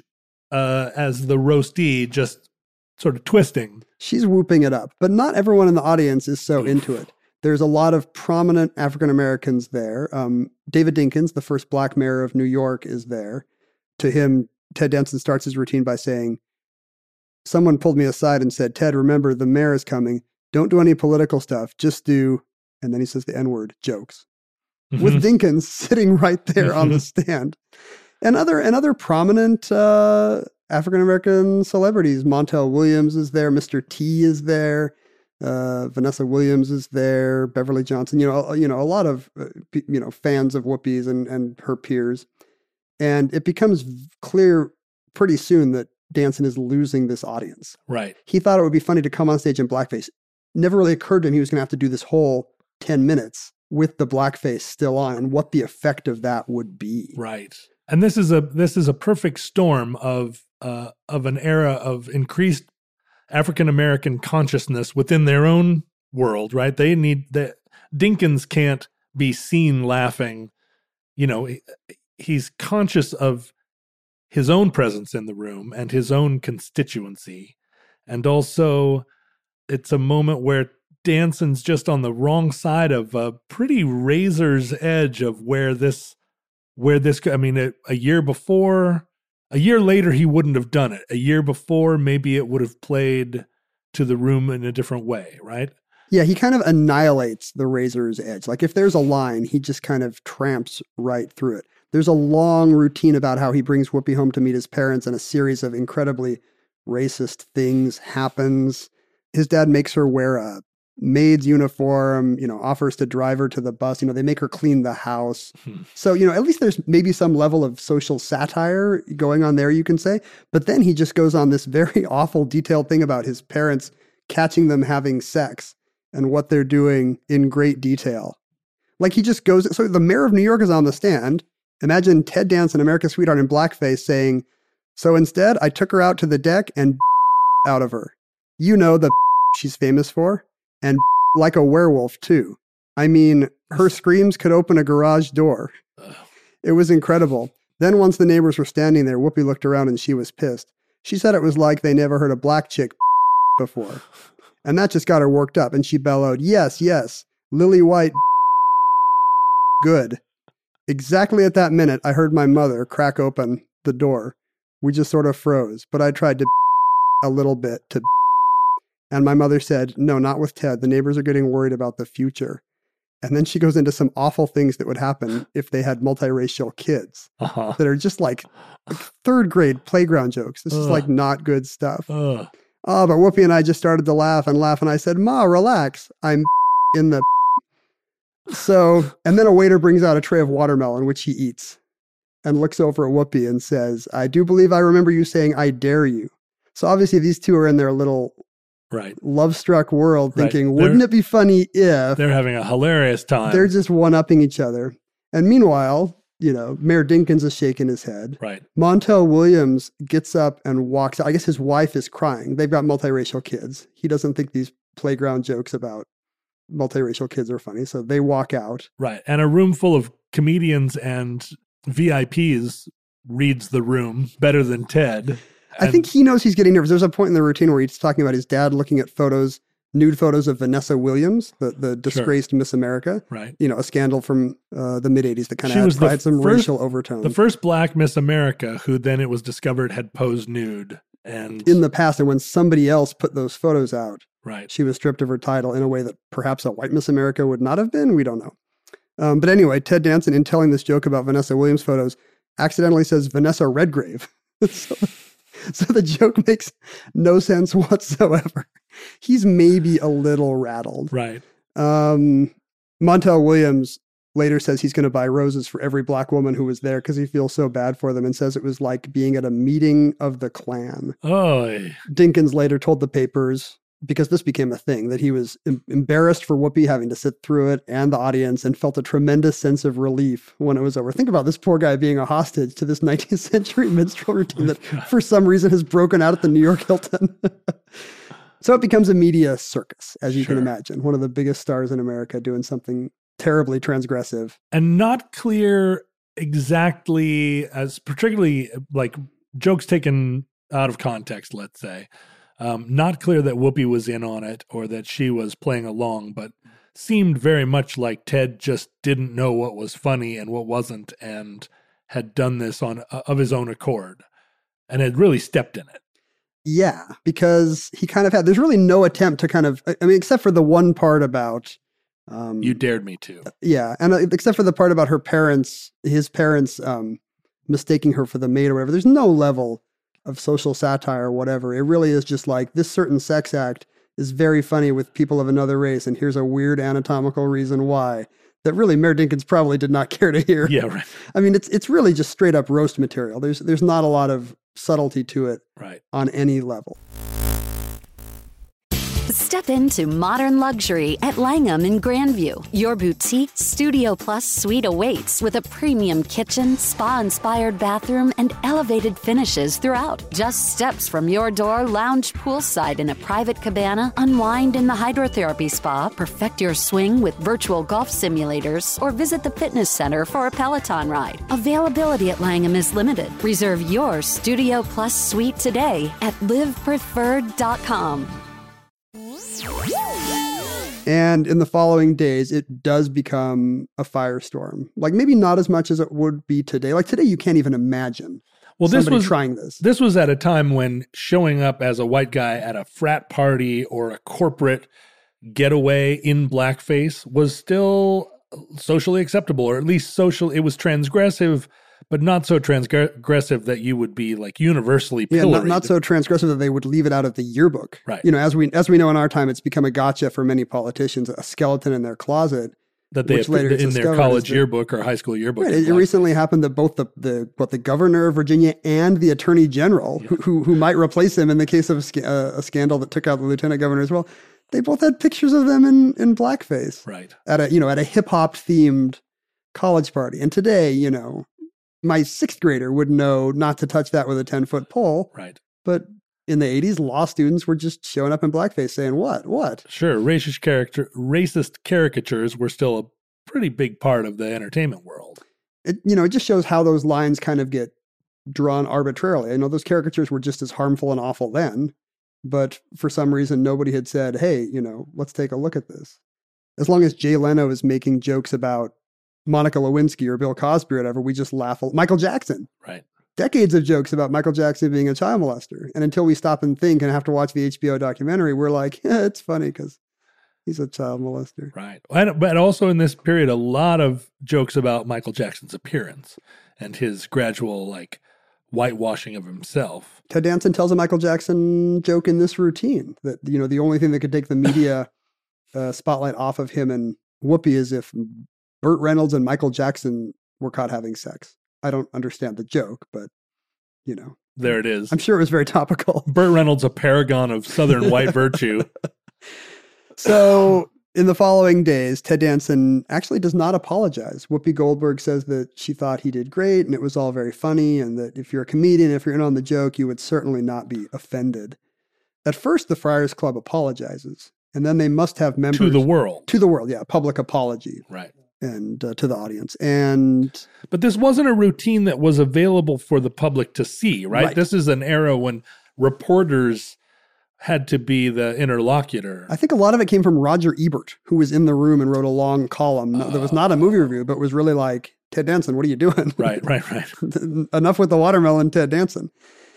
as the roastee, just sort of twisting. She's whooping it up, but not everyone in the audience is so into it. There's a lot of prominent African Americans there. David Dinkins, the first black mayor of New York, is there. To him, Ted Danson starts his routine by saying, "Someone pulled me aside and said, 'Ted, remember, the mayor is coming. Don't do any political stuff. Just do,'" and then he says the N-word, "jokes." Mm-hmm. With Dinkins sitting right there on the stand. And other prominent African American celebrities. Montel Williams is there. Mr. T is there. Vanessa Williams is there, Beverly Johnson, a lot of, fans of Whoopi's and her peers. And it becomes clear pretty soon that Danson is losing this audience. Right. He thought it would be funny to come on stage in blackface. Never really occurred to him he was going to have to do this whole 10 minutes with the blackface still on, and what the effect of that would be. Right. And this is a perfect storm of an era of increased African-American consciousness within their own world, right? They need that. Dinkins can't be seen laughing. He's conscious of his own presence in the room and his own constituency. And also it's a moment where Danson's just on the wrong side of a pretty razor's edge of where this, a year later, he wouldn't have done it. A year before, maybe it would have played to the room in a different way, right? Yeah, he kind of annihilates the razor's edge. Like if there's a line, he just kind of tramps right through it. There's a long routine about how he brings Whoopi home to meet his parents, and a series of incredibly racist things happens. His dad makes her wear a maid's uniform, offers to drive her to the bus. They make her clean the house. So, at least there's maybe some level of social satire going on there, you can say. But then he just goes on this very awful detailed thing about his parents catching them having sex and what they're doing in great detail. Like he just goes, so the mayor of New York is on the stand. Imagine Ted Danson, America's Sweetheart in blackface, saying, "So instead, I took her out to the deck and out of her. The she's famous for. And like a werewolf, too. I mean, her screams could open a garage door. It was incredible. Then once the neighbors were standing there, Whoopi looked around and she was pissed. She said it was like they never heard a black chick before. And that just got her worked up. And she bellowed, yes, Lily White, good. Exactly at that minute, I heard my mother crack open the door. We just sort of froze, but I tried to a little bit to And my mother said, no, not with Ted. The neighbors are getting worried about the future. And then she goes into some awful things that would happen if they had multiracial kids that are just like third grade playground jokes. This is like not good stuff. But Whoopi and I just started to laugh. And I said, Ma, relax. I'm in the... So, and then a waiter brings out a tray of watermelon, which he eats, and looks over at Whoopi and says, I do believe I remember you saying, I dare you. So obviously these two are in their little love-struck world thinking, wouldn't it be funny if... They're having a hilarious time. They're just one-upping each other. And meanwhile, Mayor Dinkins is shaking his head. Right. Montel Williams gets up and walks out. I guess his wife is crying. They've got multiracial kids. He doesn't think these playground jokes about multiracial kids are funny, so they walk out. Right. And a room full of comedians and VIPs reads the room better than Ted. I think he knows he's getting nervous. There's a point in the routine where he's talking about his dad looking at nude photos of Vanessa Williams, the disgraced Miss America. Right. A scandal from the mid-'80s that kind of had some racial overtones. The first black Miss America, who then it was discovered had posed nude. And in the past, and when somebody else put those photos out, right, she was stripped of her title in a way that perhaps a white Miss America would not have been. We don't know. But anyway, Ted Danson, in telling this joke about Vanessa Williams photos, accidentally says Vanessa Redgrave. So the joke makes no sense whatsoever. He's maybe a little rattled. Right. Montel Williams later says he's going to buy roses for every black woman who was there because he feels so bad for them, and says it was like being at a meeting of the Klan. Oh. Dinkins later told the papers, because this became a thing, that he was embarrassed for Whoopi having to sit through it and the audience, and felt a tremendous sense of relief when it was over. Think about this poor guy being a hostage to this 19th century minstrel routine that for some reason has broken out at the New York Hilton. So it becomes a media circus, as you can imagine. One of the biggest stars in America doing something terribly transgressive. And not clear exactly, as particularly like jokes taken out of context, let's say. Not clear that Whoopi was in on it or that she was playing along, but seemed very much like Ted just didn't know what was funny and what wasn't, and had done this of his own accord and had really stepped in it. Yeah, because he kind of had, there's really no attempt to kind of, except for the one part about... you dared me to. Yeah, and except for the part about his parents mistaking her for the maid or whatever, there's no level of social satire or whatever. It really is just like, this certain sex act is very funny with people of another race, and here's a weird anatomical reason why that really Mayor Dinkins probably did not care to hear. Yeah, right. It's really just straight up roast material. There's not a lot of subtlety to it on any level. Step into modern luxury at Langham in Grandview. Your boutique Studio Plus suite awaits with a premium kitchen, spa-inspired bathroom, and elevated finishes throughout. Just steps from your door, lounge poolside in a private cabana, unwind in the hydrotherapy spa, perfect your swing with virtual golf simulators, or visit the fitness center for a Peloton ride. Availability at Langham is limited. Reserve your Studio Plus suite today at livepreferred.com. And in the following days, it does become a firestorm. Like maybe not as much as it would be today. Like today, you can't even imagine somebody trying this. This was at a time when showing up as a white guy at a frat party or a corporate getaway in blackface was still socially acceptable, or at least it was transgressive, but not so transgressive that you would be like universally pilloried. Yeah, not so transgressive that they would leave it out of the yearbook. Right. As we know in our time, it's become a gotcha for many politicians, a skeleton in their closet. That they put in their college yearbook or high school yearbook. Right. It recently happened that both the governor of Virginia and the attorney general, who might replace him in the case of a scandal that took out the lieutenant governor as well, they both had pictures of them in blackface. Right. At a hip hop themed college party. And today, my sixth grader would know not to touch that with a 10-foot pole. Right. But in the 80s, law students were just showing up in blackface saying, what? Sure. Racist caricatures were still a pretty big part of the entertainment world. It just shows how those lines kind of get drawn arbitrarily. I know those caricatures were just as harmful and awful then, but for some reason, nobody had said, hey, let's take a look at this. As long as Jay Leno is making jokes about Monica Lewinsky or Bill Cosby or whatever, we just laugh. Michael Jackson. Right. decades of jokes about Michael Jackson being a child molester. And until we stop and think and have to watch the HBO documentary, we're like, it's funny because he's a child molester. Right. But also in this period, a lot of jokes about Michael Jackson's appearance and his gradual, like, whitewashing of himself. Ted Danson tells a Michael Jackson joke in this routine that, you know, the only thing that could take the media spotlight off of him and Whoopi is if Burt Reynolds and Michael Jackson were caught having sex. I don't understand the joke, but, you know. There it is. I'm sure it was very topical. Burt Reynolds, a paragon of Southern white virtue. So in the following days, Ted Danson actually does not apologize. Whoopi Goldberg says that she thought he did great and it was all very funny and that if you're a comedian, if you're in on the joke, you would certainly not be offended. At first, the Friars Club apologizes, and then they must have members... To the world. To the world, yeah. Public apology. Right. And to the audience. But this wasn't a routine that was available for the public to see, right? This is an era when reporters had to be the interlocutor. I think a lot of it came from Roger Ebert, who was in the room and wrote a long column that was not a movie review, but was really like, Ted Danson, what are you doing? Right. Enough with the watermelon, Ted Danson.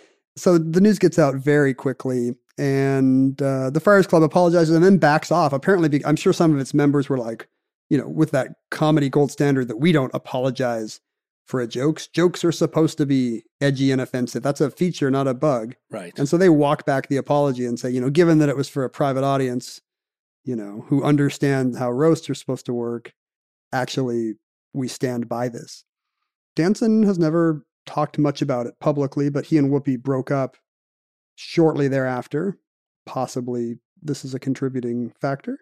So the news gets out very quickly, and the Friars Club apologizes and then backs off. Apparently, I'm sure some of its members were like, you know, with that comedy gold standard that we don't apologize for jokes. Jokes are supposed to be edgy and offensive. That's a feature, not a bug. Right. And so they walk back the apology and say, you know, given that it was for a private audience, you know, who understand how roasts are supposed to work, actually, we stand by this. Danson has never talked much about it publicly, but he and Whoopi broke up shortly thereafter. Possibly this is a contributing factor.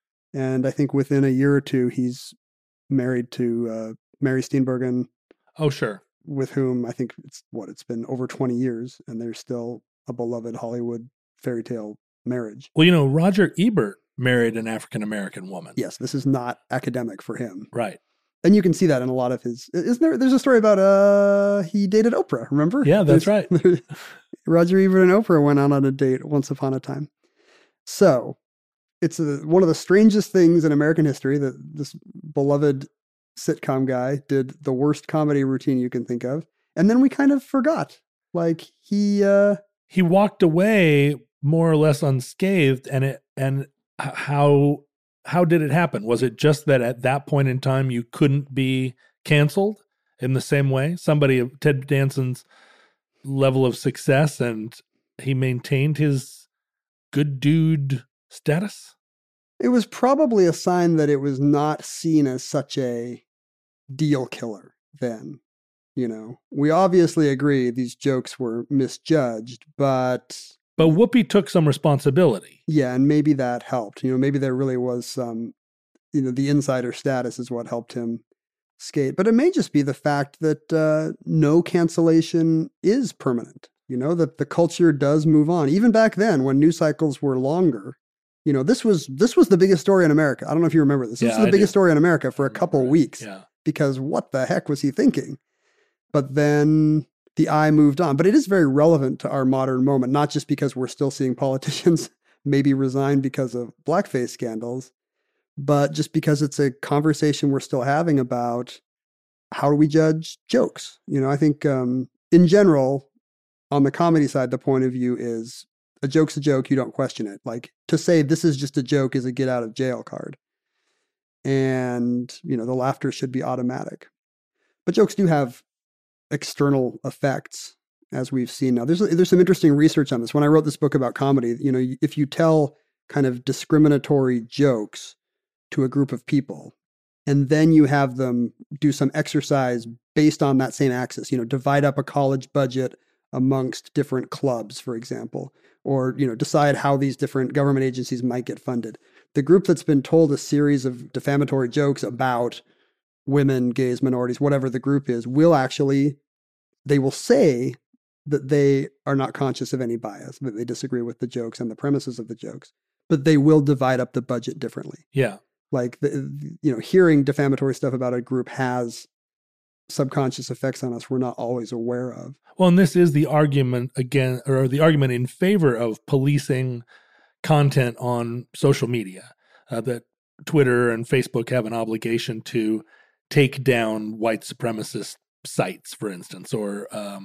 And I think within a year or two, he's married to Mary Steenburgen. Oh, sure. With whom I think it's been over 20 years, and they're still a beloved Hollywood fairy tale marriage. Well, you know, Roger Ebert married an African-American woman. Yes, this is not academic for him. Right. And you can see that in a lot of his... There's a story about he dated Oprah, remember? Yeah, that's right. Roger Ebert and Oprah went on a date once upon a time. So... It's one of the strangest things in American history that this beloved sitcom guy did the worst comedy routine you can think of. And then we kind of forgot. Like he walked away more or less unscathed. And how did it happen? Was it just that at that point in time you couldn't be canceled in the same way? Somebody of Ted Danson's level of success, and he maintained his good dude status? It was probably a sign that it was not seen as such a deal killer then. You know, we obviously agree these jokes were misjudged, but Whoopi took some responsibility. Yeah, and maybe that helped. You know, maybe there really was some, you know, the insider status is what helped him skate. But it may just be the fact that no cancellation is permanent. You know, that the culture does move on. Even back then when news cycles were longer, you know, this was the biggest story in America. I don't know if you remember this. This was the biggest story in America for a couple of weeks. Yeah. Because what the heck was he thinking? But then the eye moved on. But it is very relevant to our modern moment, not just because we're still seeing politicians maybe resign because of blackface scandals, but just because it's a conversation we're still having about how do we judge jokes? You know, I think in general, on the comedy side, the point of view is a joke's a joke, you don't question it. Like, to say this is just a joke is a get out of jail card. And, you know, the laughter should be automatic. But jokes do have external effects, as we've seen now. There's some interesting research on this. When I wrote this book about comedy, you know, if you tell kind of discriminatory jokes to a group of people, and then you have them do some exercise based on that same axis, you know, divide up a college budget amongst different clubs, for example, or, you know, decide how these different government agencies might get funded. The group that's been told a series of defamatory jokes about women, gays, minorities, whatever the group is, they will say that they are not conscious of any bias, that they disagree with the jokes and the premises of the jokes, but they will divide up the budget differently. Yeah. Like, hearing defamatory stuff about a group has subconscious effects on us we're not always aware of. Well, and this is the argument again, or the argument in favor of policing content on social media, that Twitter and Facebook have an obligation to take down white supremacist sites, for instance, or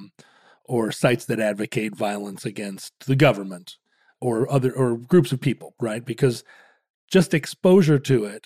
sites that advocate violence against the government or groups of people, right? Because just exposure to it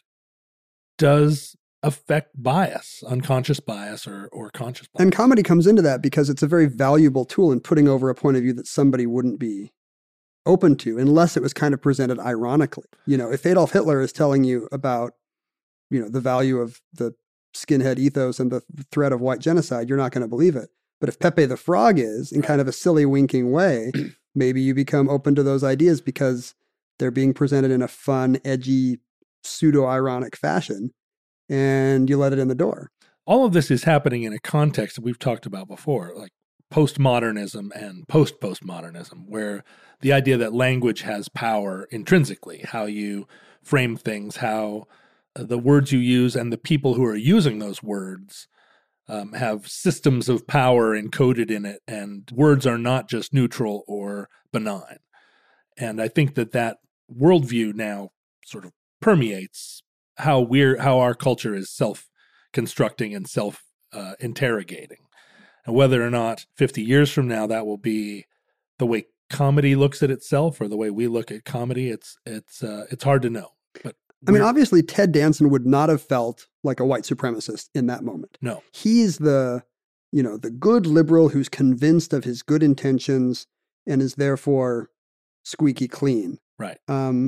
does affect bias, unconscious bias or conscious bias. And comedy comes into that because it's a very valuable tool in putting over a point of view that somebody wouldn't be open to unless it was kind of presented ironically. If Adolf Hitler is telling you about, the value of the skinhead ethos and the threat of white genocide, you're not going to believe it. But if Pepe the Frog is, in kind of a silly winking way, maybe you become open to those ideas because they're being presented in a fun, edgy, pseudo-ironic fashion, and you let it in the door. All of this is happening in a context that we've talked about before, like postmodernism and post-postmodernism, where the idea that language has power intrinsically, how you frame things, how the words you use and the people who are using those words have systems of power encoded in it, and words are not just neutral or benign. And I think that worldview now sort of permeates how our culture is self-constructing and self-interrogating. And whether or not 50 years from now that will be the way comedy looks at itself or the way we look at comedy, it's hard to know. But obviously Ted Danson would not have felt like a white supremacist in that moment. No. He's the good liberal who's convinced of his good intentions and is therefore squeaky clean. Right.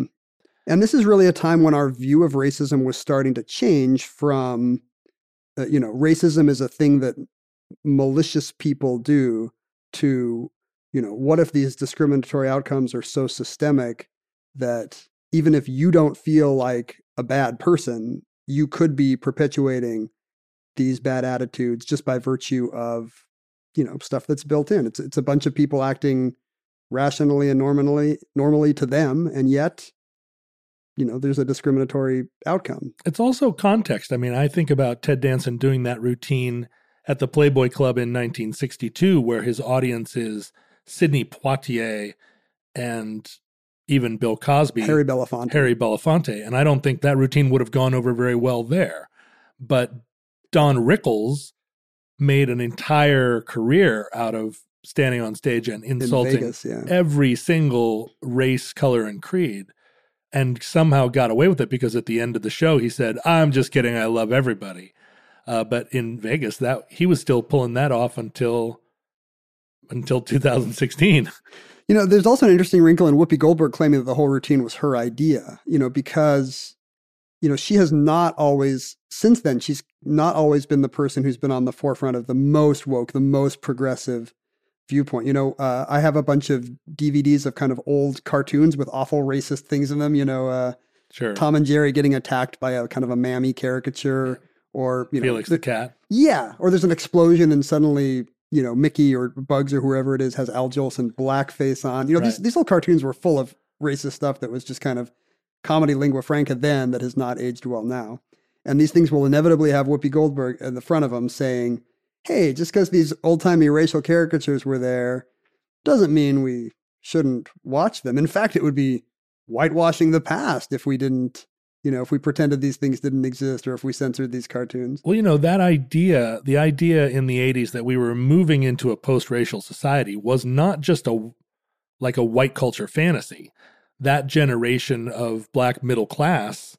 And this is really a time when our view of racism was starting to change from, racism is a thing that malicious people do to, what if these discriminatory outcomes are so systemic that even if you don't feel like a bad person, you could be perpetuating these bad attitudes just by virtue of, stuff that's built in. It's a bunch of people acting rationally and normally to them, and yet, there's a discriminatory outcome. It's also context. I think about Ted Danson doing that routine at the Playboy Club in 1962, where his audience is Sidney Poitier and even Bill Cosby. Harry Belafonte. And I don't think that routine would have gone over very well there. But Don Rickles made an entire career out of standing on stage and insulting Vegas, yeah. every single race, color, and creed, and somehow got away with it because at the end of the show he said, "I'm just kidding, I love everybody." But in Vegas, that he was still pulling that off until 2016. There's also an interesting wrinkle in Whoopi Goldberg claiming that the whole routine was her idea, because, she has not always, since then, she's not always been the person who's been on the forefront of the most woke, the most progressive viewpoint. I have a bunch of DVDs of kind of old cartoons with awful racist things in them, Sure. Tom and Jerry getting attacked by a kind of a mammy caricature, or, Felix the cat. Yeah. Or there's an explosion and suddenly, Mickey or Bugs or whoever it is has Al Jolson blackface on. Right. These old cartoons were full of racist stuff that was just kind of comedy lingua franca then that has not aged well now. And these things will inevitably have Whoopi Goldberg at the front of them saying, hey, just because these old-timey racial caricatures were there doesn't mean we shouldn't watch them. In fact, it would be whitewashing the past if we didn't, if we pretended these things didn't exist or if we censored these cartoons. Well, that idea, the idea in the 80s that we were moving into a post-racial society was not just a white culture fantasy. That generation of black middle class,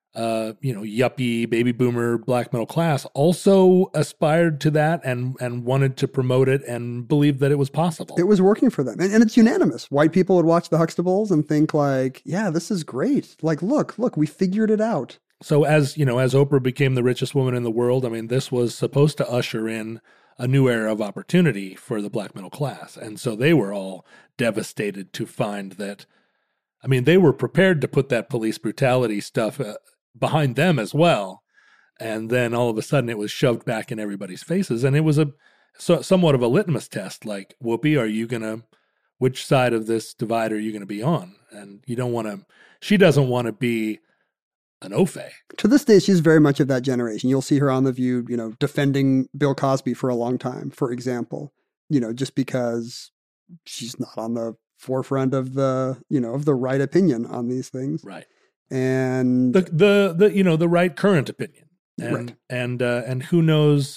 yuppie, baby boomer, black middle class also aspired to that and wanted to promote it and believed that it was possible. It was working for them. And it's unanimous. White people would watch the Huxtables and think like, yeah, this is great. Like, look, we figured it out. So as Oprah became the richest woman in the world, this was supposed to usher in a new era of opportunity for the black middle class. And so they were all devastated to find that, they were prepared to put that police brutality stuff behind them as well. And then all of a sudden it was shoved back in everybody's faces. And it was somewhat of a litmus test, like, Whoopi, which side of this divide are you going to be on? And she doesn't want to be an Ofe. To this day, she's very much of that generation. You'll see her on The View, defending Bill Cosby for a long time, for example, just because she's not on the forefront of the, of the right opinion on these things. Right. And the right current opinion. And, right. and who knows what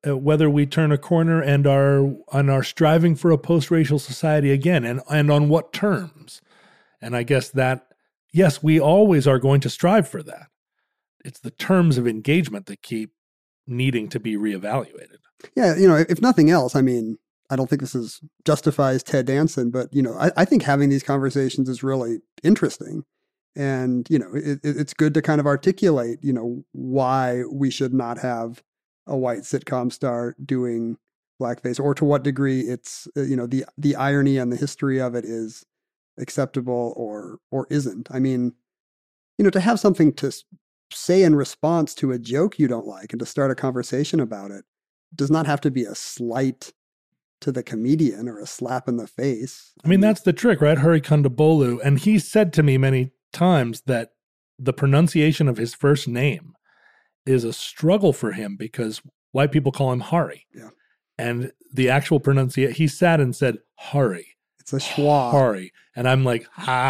whether we turn a corner and are striving for a post-racial society again, and on what terms. And I guess that, yes, we always are going to strive for that. It's the terms of engagement that keep needing to be reevaluated. Yeah, if nothing else, I mean, I don't think this justifies Ted Danson, but, I think having these conversations is really interesting. And, it's good to kind of articulate, why we should not have a white sitcom star doing blackface, or to what degree it's, the irony and the history of it is acceptable or isn't. I mean, to have something to say in response to a joke you don't like and to start a conversation about it does not have to be a slight to the comedian or a slap in the face. I mean, that's the trick, right? Hari Kondabolu. And he said to me many times that the pronunciation of his first name is a struggle for him because white people call him Hari. Yeah. And the actual pronunciation, he sat and said, Hari. It's a schwa. Hari. And I'm like,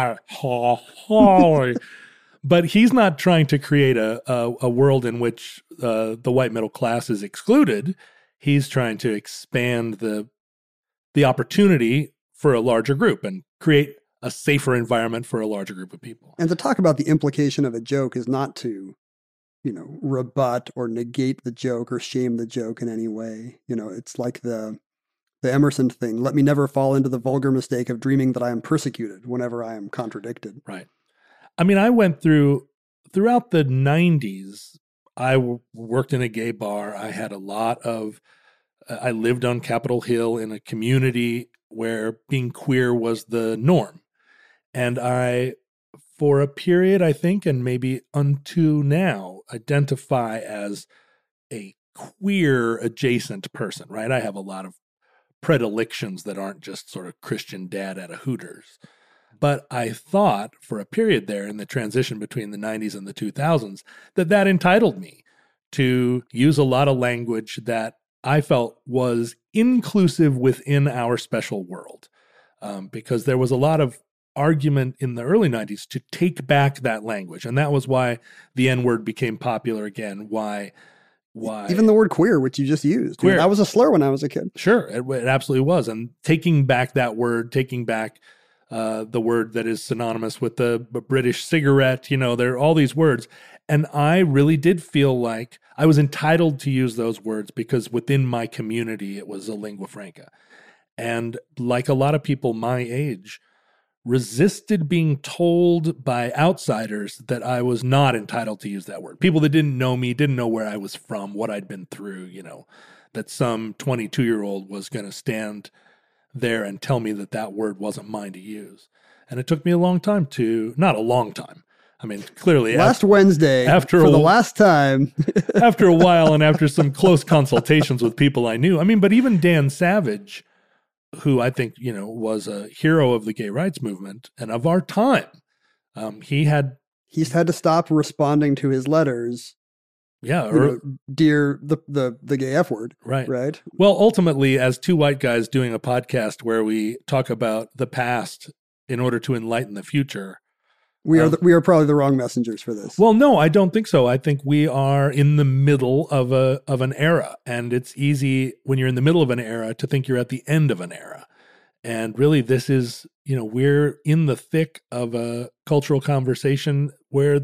Hari. But he's not trying to create a world in which the white middle class is excluded. He's trying to expand the opportunity for a larger group and create a safer environment for a larger group of people. And to talk about the implication of a joke is not to, rebut or negate the joke or shame the joke in any way. It's like the Emerson thing. Let me never fall into the vulgar mistake of dreaming that I am persecuted whenever I am contradicted. Right. I mean, I went throughout the 90s, I worked in a gay bar. I had I lived on Capitol Hill in a community where being queer was the norm. And I, for a period, I think, and maybe unto now, identify as a queer adjacent person, right? I have a lot of predilections that aren't just sort of Christian dad at a Hooters. But I thought for a period there in the transition between the 90s and the 2000s that entitled me to use a lot of language that I felt was inclusive within our special world. Because there was a lot of argument in the early 90s to take back that language. And that was why the N-word became popular again. Why even the word queer, which you just used. Queer. That was a slur when I was a kid. Sure, it absolutely was. And taking back that word, taking back the word that is synonymous with the British cigarette, there are all these words. And I really did feel like I was entitled to use those words because within my community, it was a lingua franca. And like a lot of people my age, resisted being told by outsiders that I was not entitled to use that word. People that didn't know me, didn't know where I was from, what I'd been through, that some 22-year-old was going to stand there and tell me that word wasn't mine to use. And it took me a long time not a long time. I mean, clearly Wednesday, the last time. After a while and after some close consultations with people I knew. I mean, but even Dan Savage, who I think, was a hero of the gay rights movement and of our time, he's had to stop responding to his letters. Yeah, dear the gay F word. Right. Well, ultimately, as two white guys doing a podcast where we talk about the past in order to enlighten the future, we are probably the wrong messengers for this. Well, no, I don't think so. I think we are in the middle of an era, and it's easy when you're in the middle of an era to think you're at the end of an era. And really, this is, we're in the thick of a cultural conversation where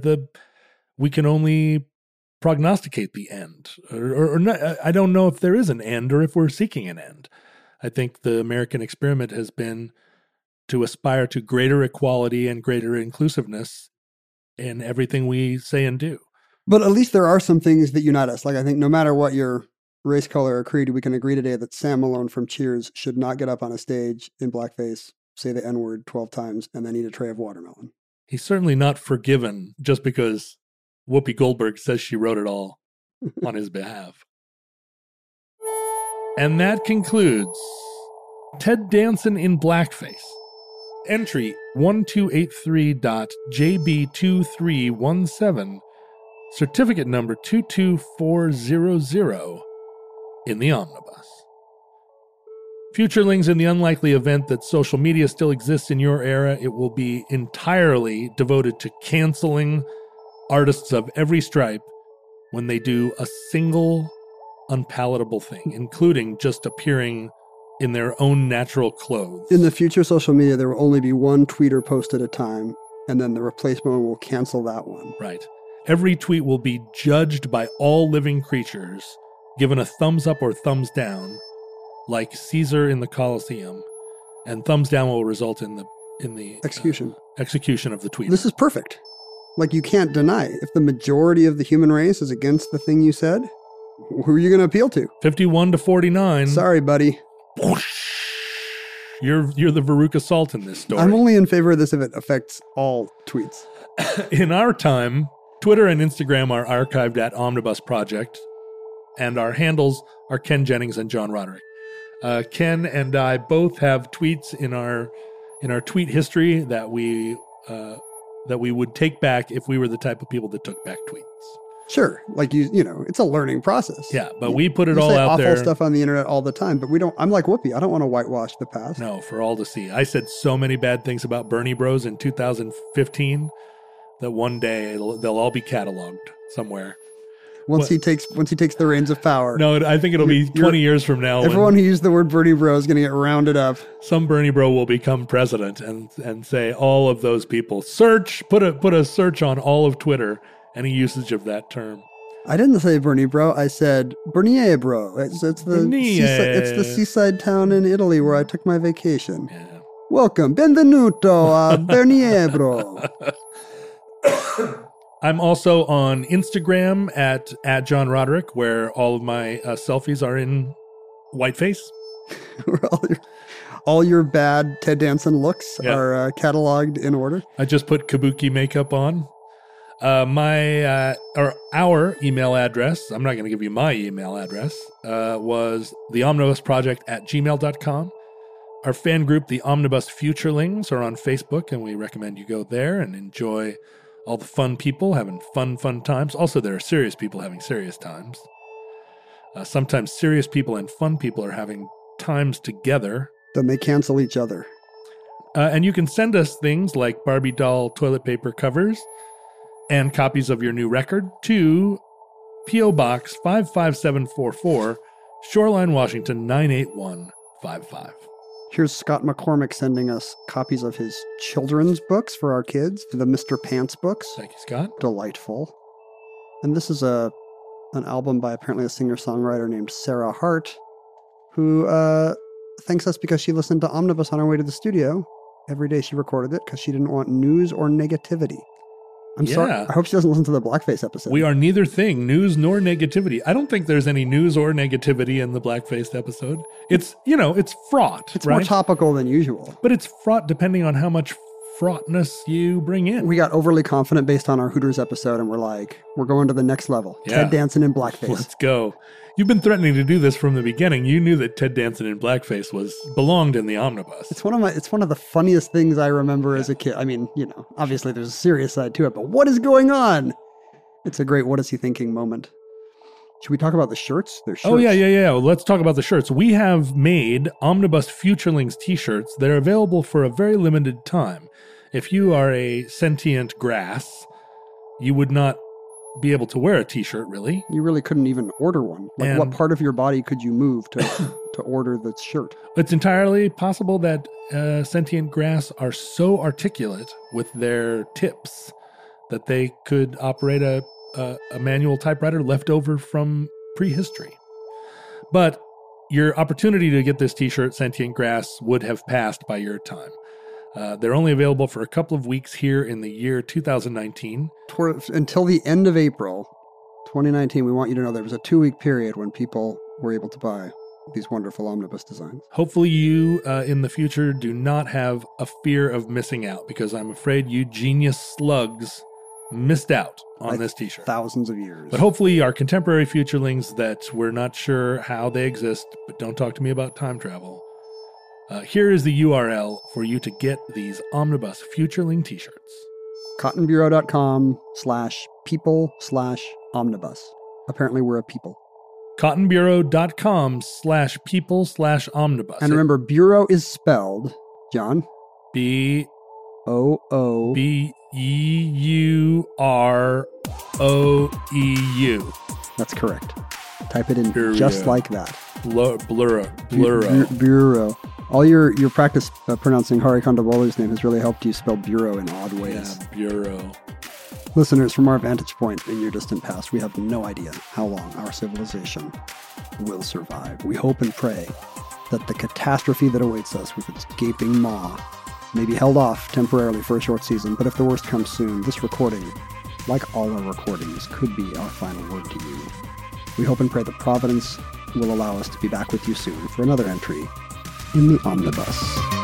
we can only prognosticate the end, or not. I don't know if there is an end or if we're seeking an end. I think the American experiment has been to aspire to greater equality and greater inclusiveness in everything we say and do. But at least there are some things that unite us. Like, I think no matter what your race, color, or creed, we can agree today that Sam Malone from Cheers should not get up on a stage in blackface, say the N-word 12 times, and then eat a tray of watermelon. He's certainly not forgiven just because Whoopi Goldberg says she wrote it all on his behalf. And that concludes Ted Danson in blackface. Entry 1283.jb2317, certificate number 22400 in the omnibus. Futurelings, in the unlikely event that social media still exists in your era, it will be entirely devoted to canceling artists of every stripe when they do a single unpalatable thing, including just appearing in their own natural clothes. In the future social media, there will only be one tweet or post at a time, and then the replacement one will cancel that one. Right. Every tweet will be judged by all living creatures, given a thumbs up or thumbs down, like Caesar in the Colosseum, and thumbs down will result in the Execution. Execution of the tweet. This is perfect. Like, you can't deny. If the majority of the human race is against the thing you said, who are you going to appeal to? 51-49. Sorry, buddy. You're the Veruca Salt in this story. I'm only in favor of this if it affects all tweets. In our time, Twitter and Instagram are archived at Omnibus Project, and our handles are Ken Jennings and John Roderick. Ken and I both have tweets in our tweet history that we would take back if we were the type of people that took back tweets. Sure, like you know, it's a learning process. Yeah, but we put it you all say out awful there. Stuff on the internet all the time, but we don't. I'm like Whoopi. I don't want to whitewash the past. No, for all to see. I said so many bad things about Bernie Bros in 2015 that one day they'll all be cataloged somewhere. Once he takes the reins of power. No, I think it'll be 20 years from now. Everyone who used the word Bernie Bro is going to get rounded up. Some Bernie Bro will become president and say all of those people. Put a search on all of Twitter, any usage of that term. I didn't say Bernie Bro. I said Bernier Bro. It's the seaside town in Italy where I took my vacation. Yeah. Welcome, benvenuto a Bernier Bro. I'm also on Instagram at John Roderick, where all of my selfies are in whiteface. all your bad Ted Danson looks are cataloged in order. I just put kabuki makeup on. Our email address, I'm not going to give you my email address, was theomnibusproject@gmail.com. Our fan group, the Omnibus Futurelings, are on Facebook, and we recommend you go there and enjoy all the fun people having fun times. Also, there are serious people having serious times. Sometimes serious people and fun people are having times together. Then they cancel each other. And you can send us things like Barbie doll toilet paper covers and copies of your new record to P.O. Box 55744, Shoreline, Washington 98155. Here's Scott McCormick sending us copies of his children's books for our kids, the Mr. Pants books. Thank you, Scott. Delightful. And this is an album by apparently a singer-songwriter named Sarah Hart, who thanks us because she listened to Omnibus on her way to the studio. Every day she recorded it because she didn't want news or negativity. I'm sorry. I hope she doesn't listen to the Blackface episode. We are neither thing, news nor negativity. I don't think there's any news or negativity in the Blackface episode. It's fraught. It's more topical than usual. But it's fraught depending on how much fraughtness you bring in. We got overly confident based on our Hooters episode, and we're going to the next level. Yeah. Ted Danson in blackface. Let's go. You've been threatening to do this from the beginning. You knew that Ted Danson in blackface belonged in the Omnibus. It's one of the funniest things I remember as a kid. I mean, obviously there's a serious side to it, but what is going on? It's a great what is he thinking moment. Should we talk about the shirts? There's shirts. Oh, yeah. Well, let's talk about the shirts. We have made Omnibus Futurelings t-shirts that are available for a very limited time. If you are a sentient grass, you would not be able to wear a t-shirt, really. You really couldn't even order one. What part of your body could you move to order the shirt? It's entirely possible that sentient grass are so articulate with their tips that they could operate a manual typewriter left over from prehistory. But your opportunity to get this t-shirt, Sentient Grass, would have passed by your time. They're only available for a couple of weeks here in the year 2019. Until the end of April 2019, we want you to know there was a 2-week period when people were able to buy these wonderful omnibus designs. Hopefully you, in the future, do not have a fear of missing out, because I'm afraid you genius slugs missed out on this t-shirt. Thousands of years. But hopefully our contemporary futurelings that we're not sure how they exist, but don't talk to me about time travel. Here is the URL for you to get these Omnibus Futureling t-shirts. cottonbureau.com/people/omnibus. Apparently we're a people. cottonbureau.com/people/omnibus. And remember, bureau is spelled, John? B-O-O. B-E-U-R-O-E-U. That's correct. Type it in Bureau. just like that. Bluro. Bureau. All your practice pronouncing Hari Kondabolu's name has really helped you spell bureau in odd ways. Yeah, bureau. Listeners, from our vantage point in your distant past, we have no idea how long our civilization will survive. We hope and pray that the catastrophe that awaits us with its gaping maw may be held off temporarily for a short season, but if the worst comes soon, this recording, like all our recordings, could be our final word to you. We hope and pray that Providence will allow us to be back with you soon for another entry in the Omnibus.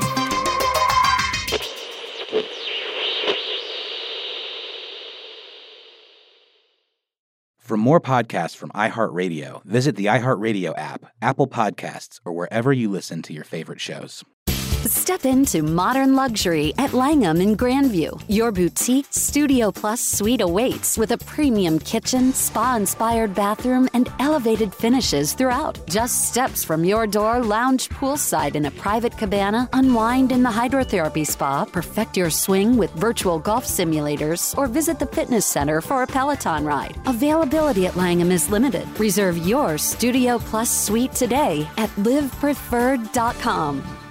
For more podcasts from iHeartRadio, visit the iHeartRadio app, Apple Podcasts, or wherever you listen to your favorite shows. Step into modern luxury at Langham in Grandview. Your boutique Studio Plus suite awaits with a premium kitchen, spa-inspired bathroom, and elevated finishes throughout. Just steps from your door, lounge poolside in a private cabana, unwind in the hydrotherapy spa, perfect your swing with virtual golf simulators, or visit the fitness center for a Peloton ride. Availability at Langham is limited. Reserve your Studio Plus suite today at livepreferred.com.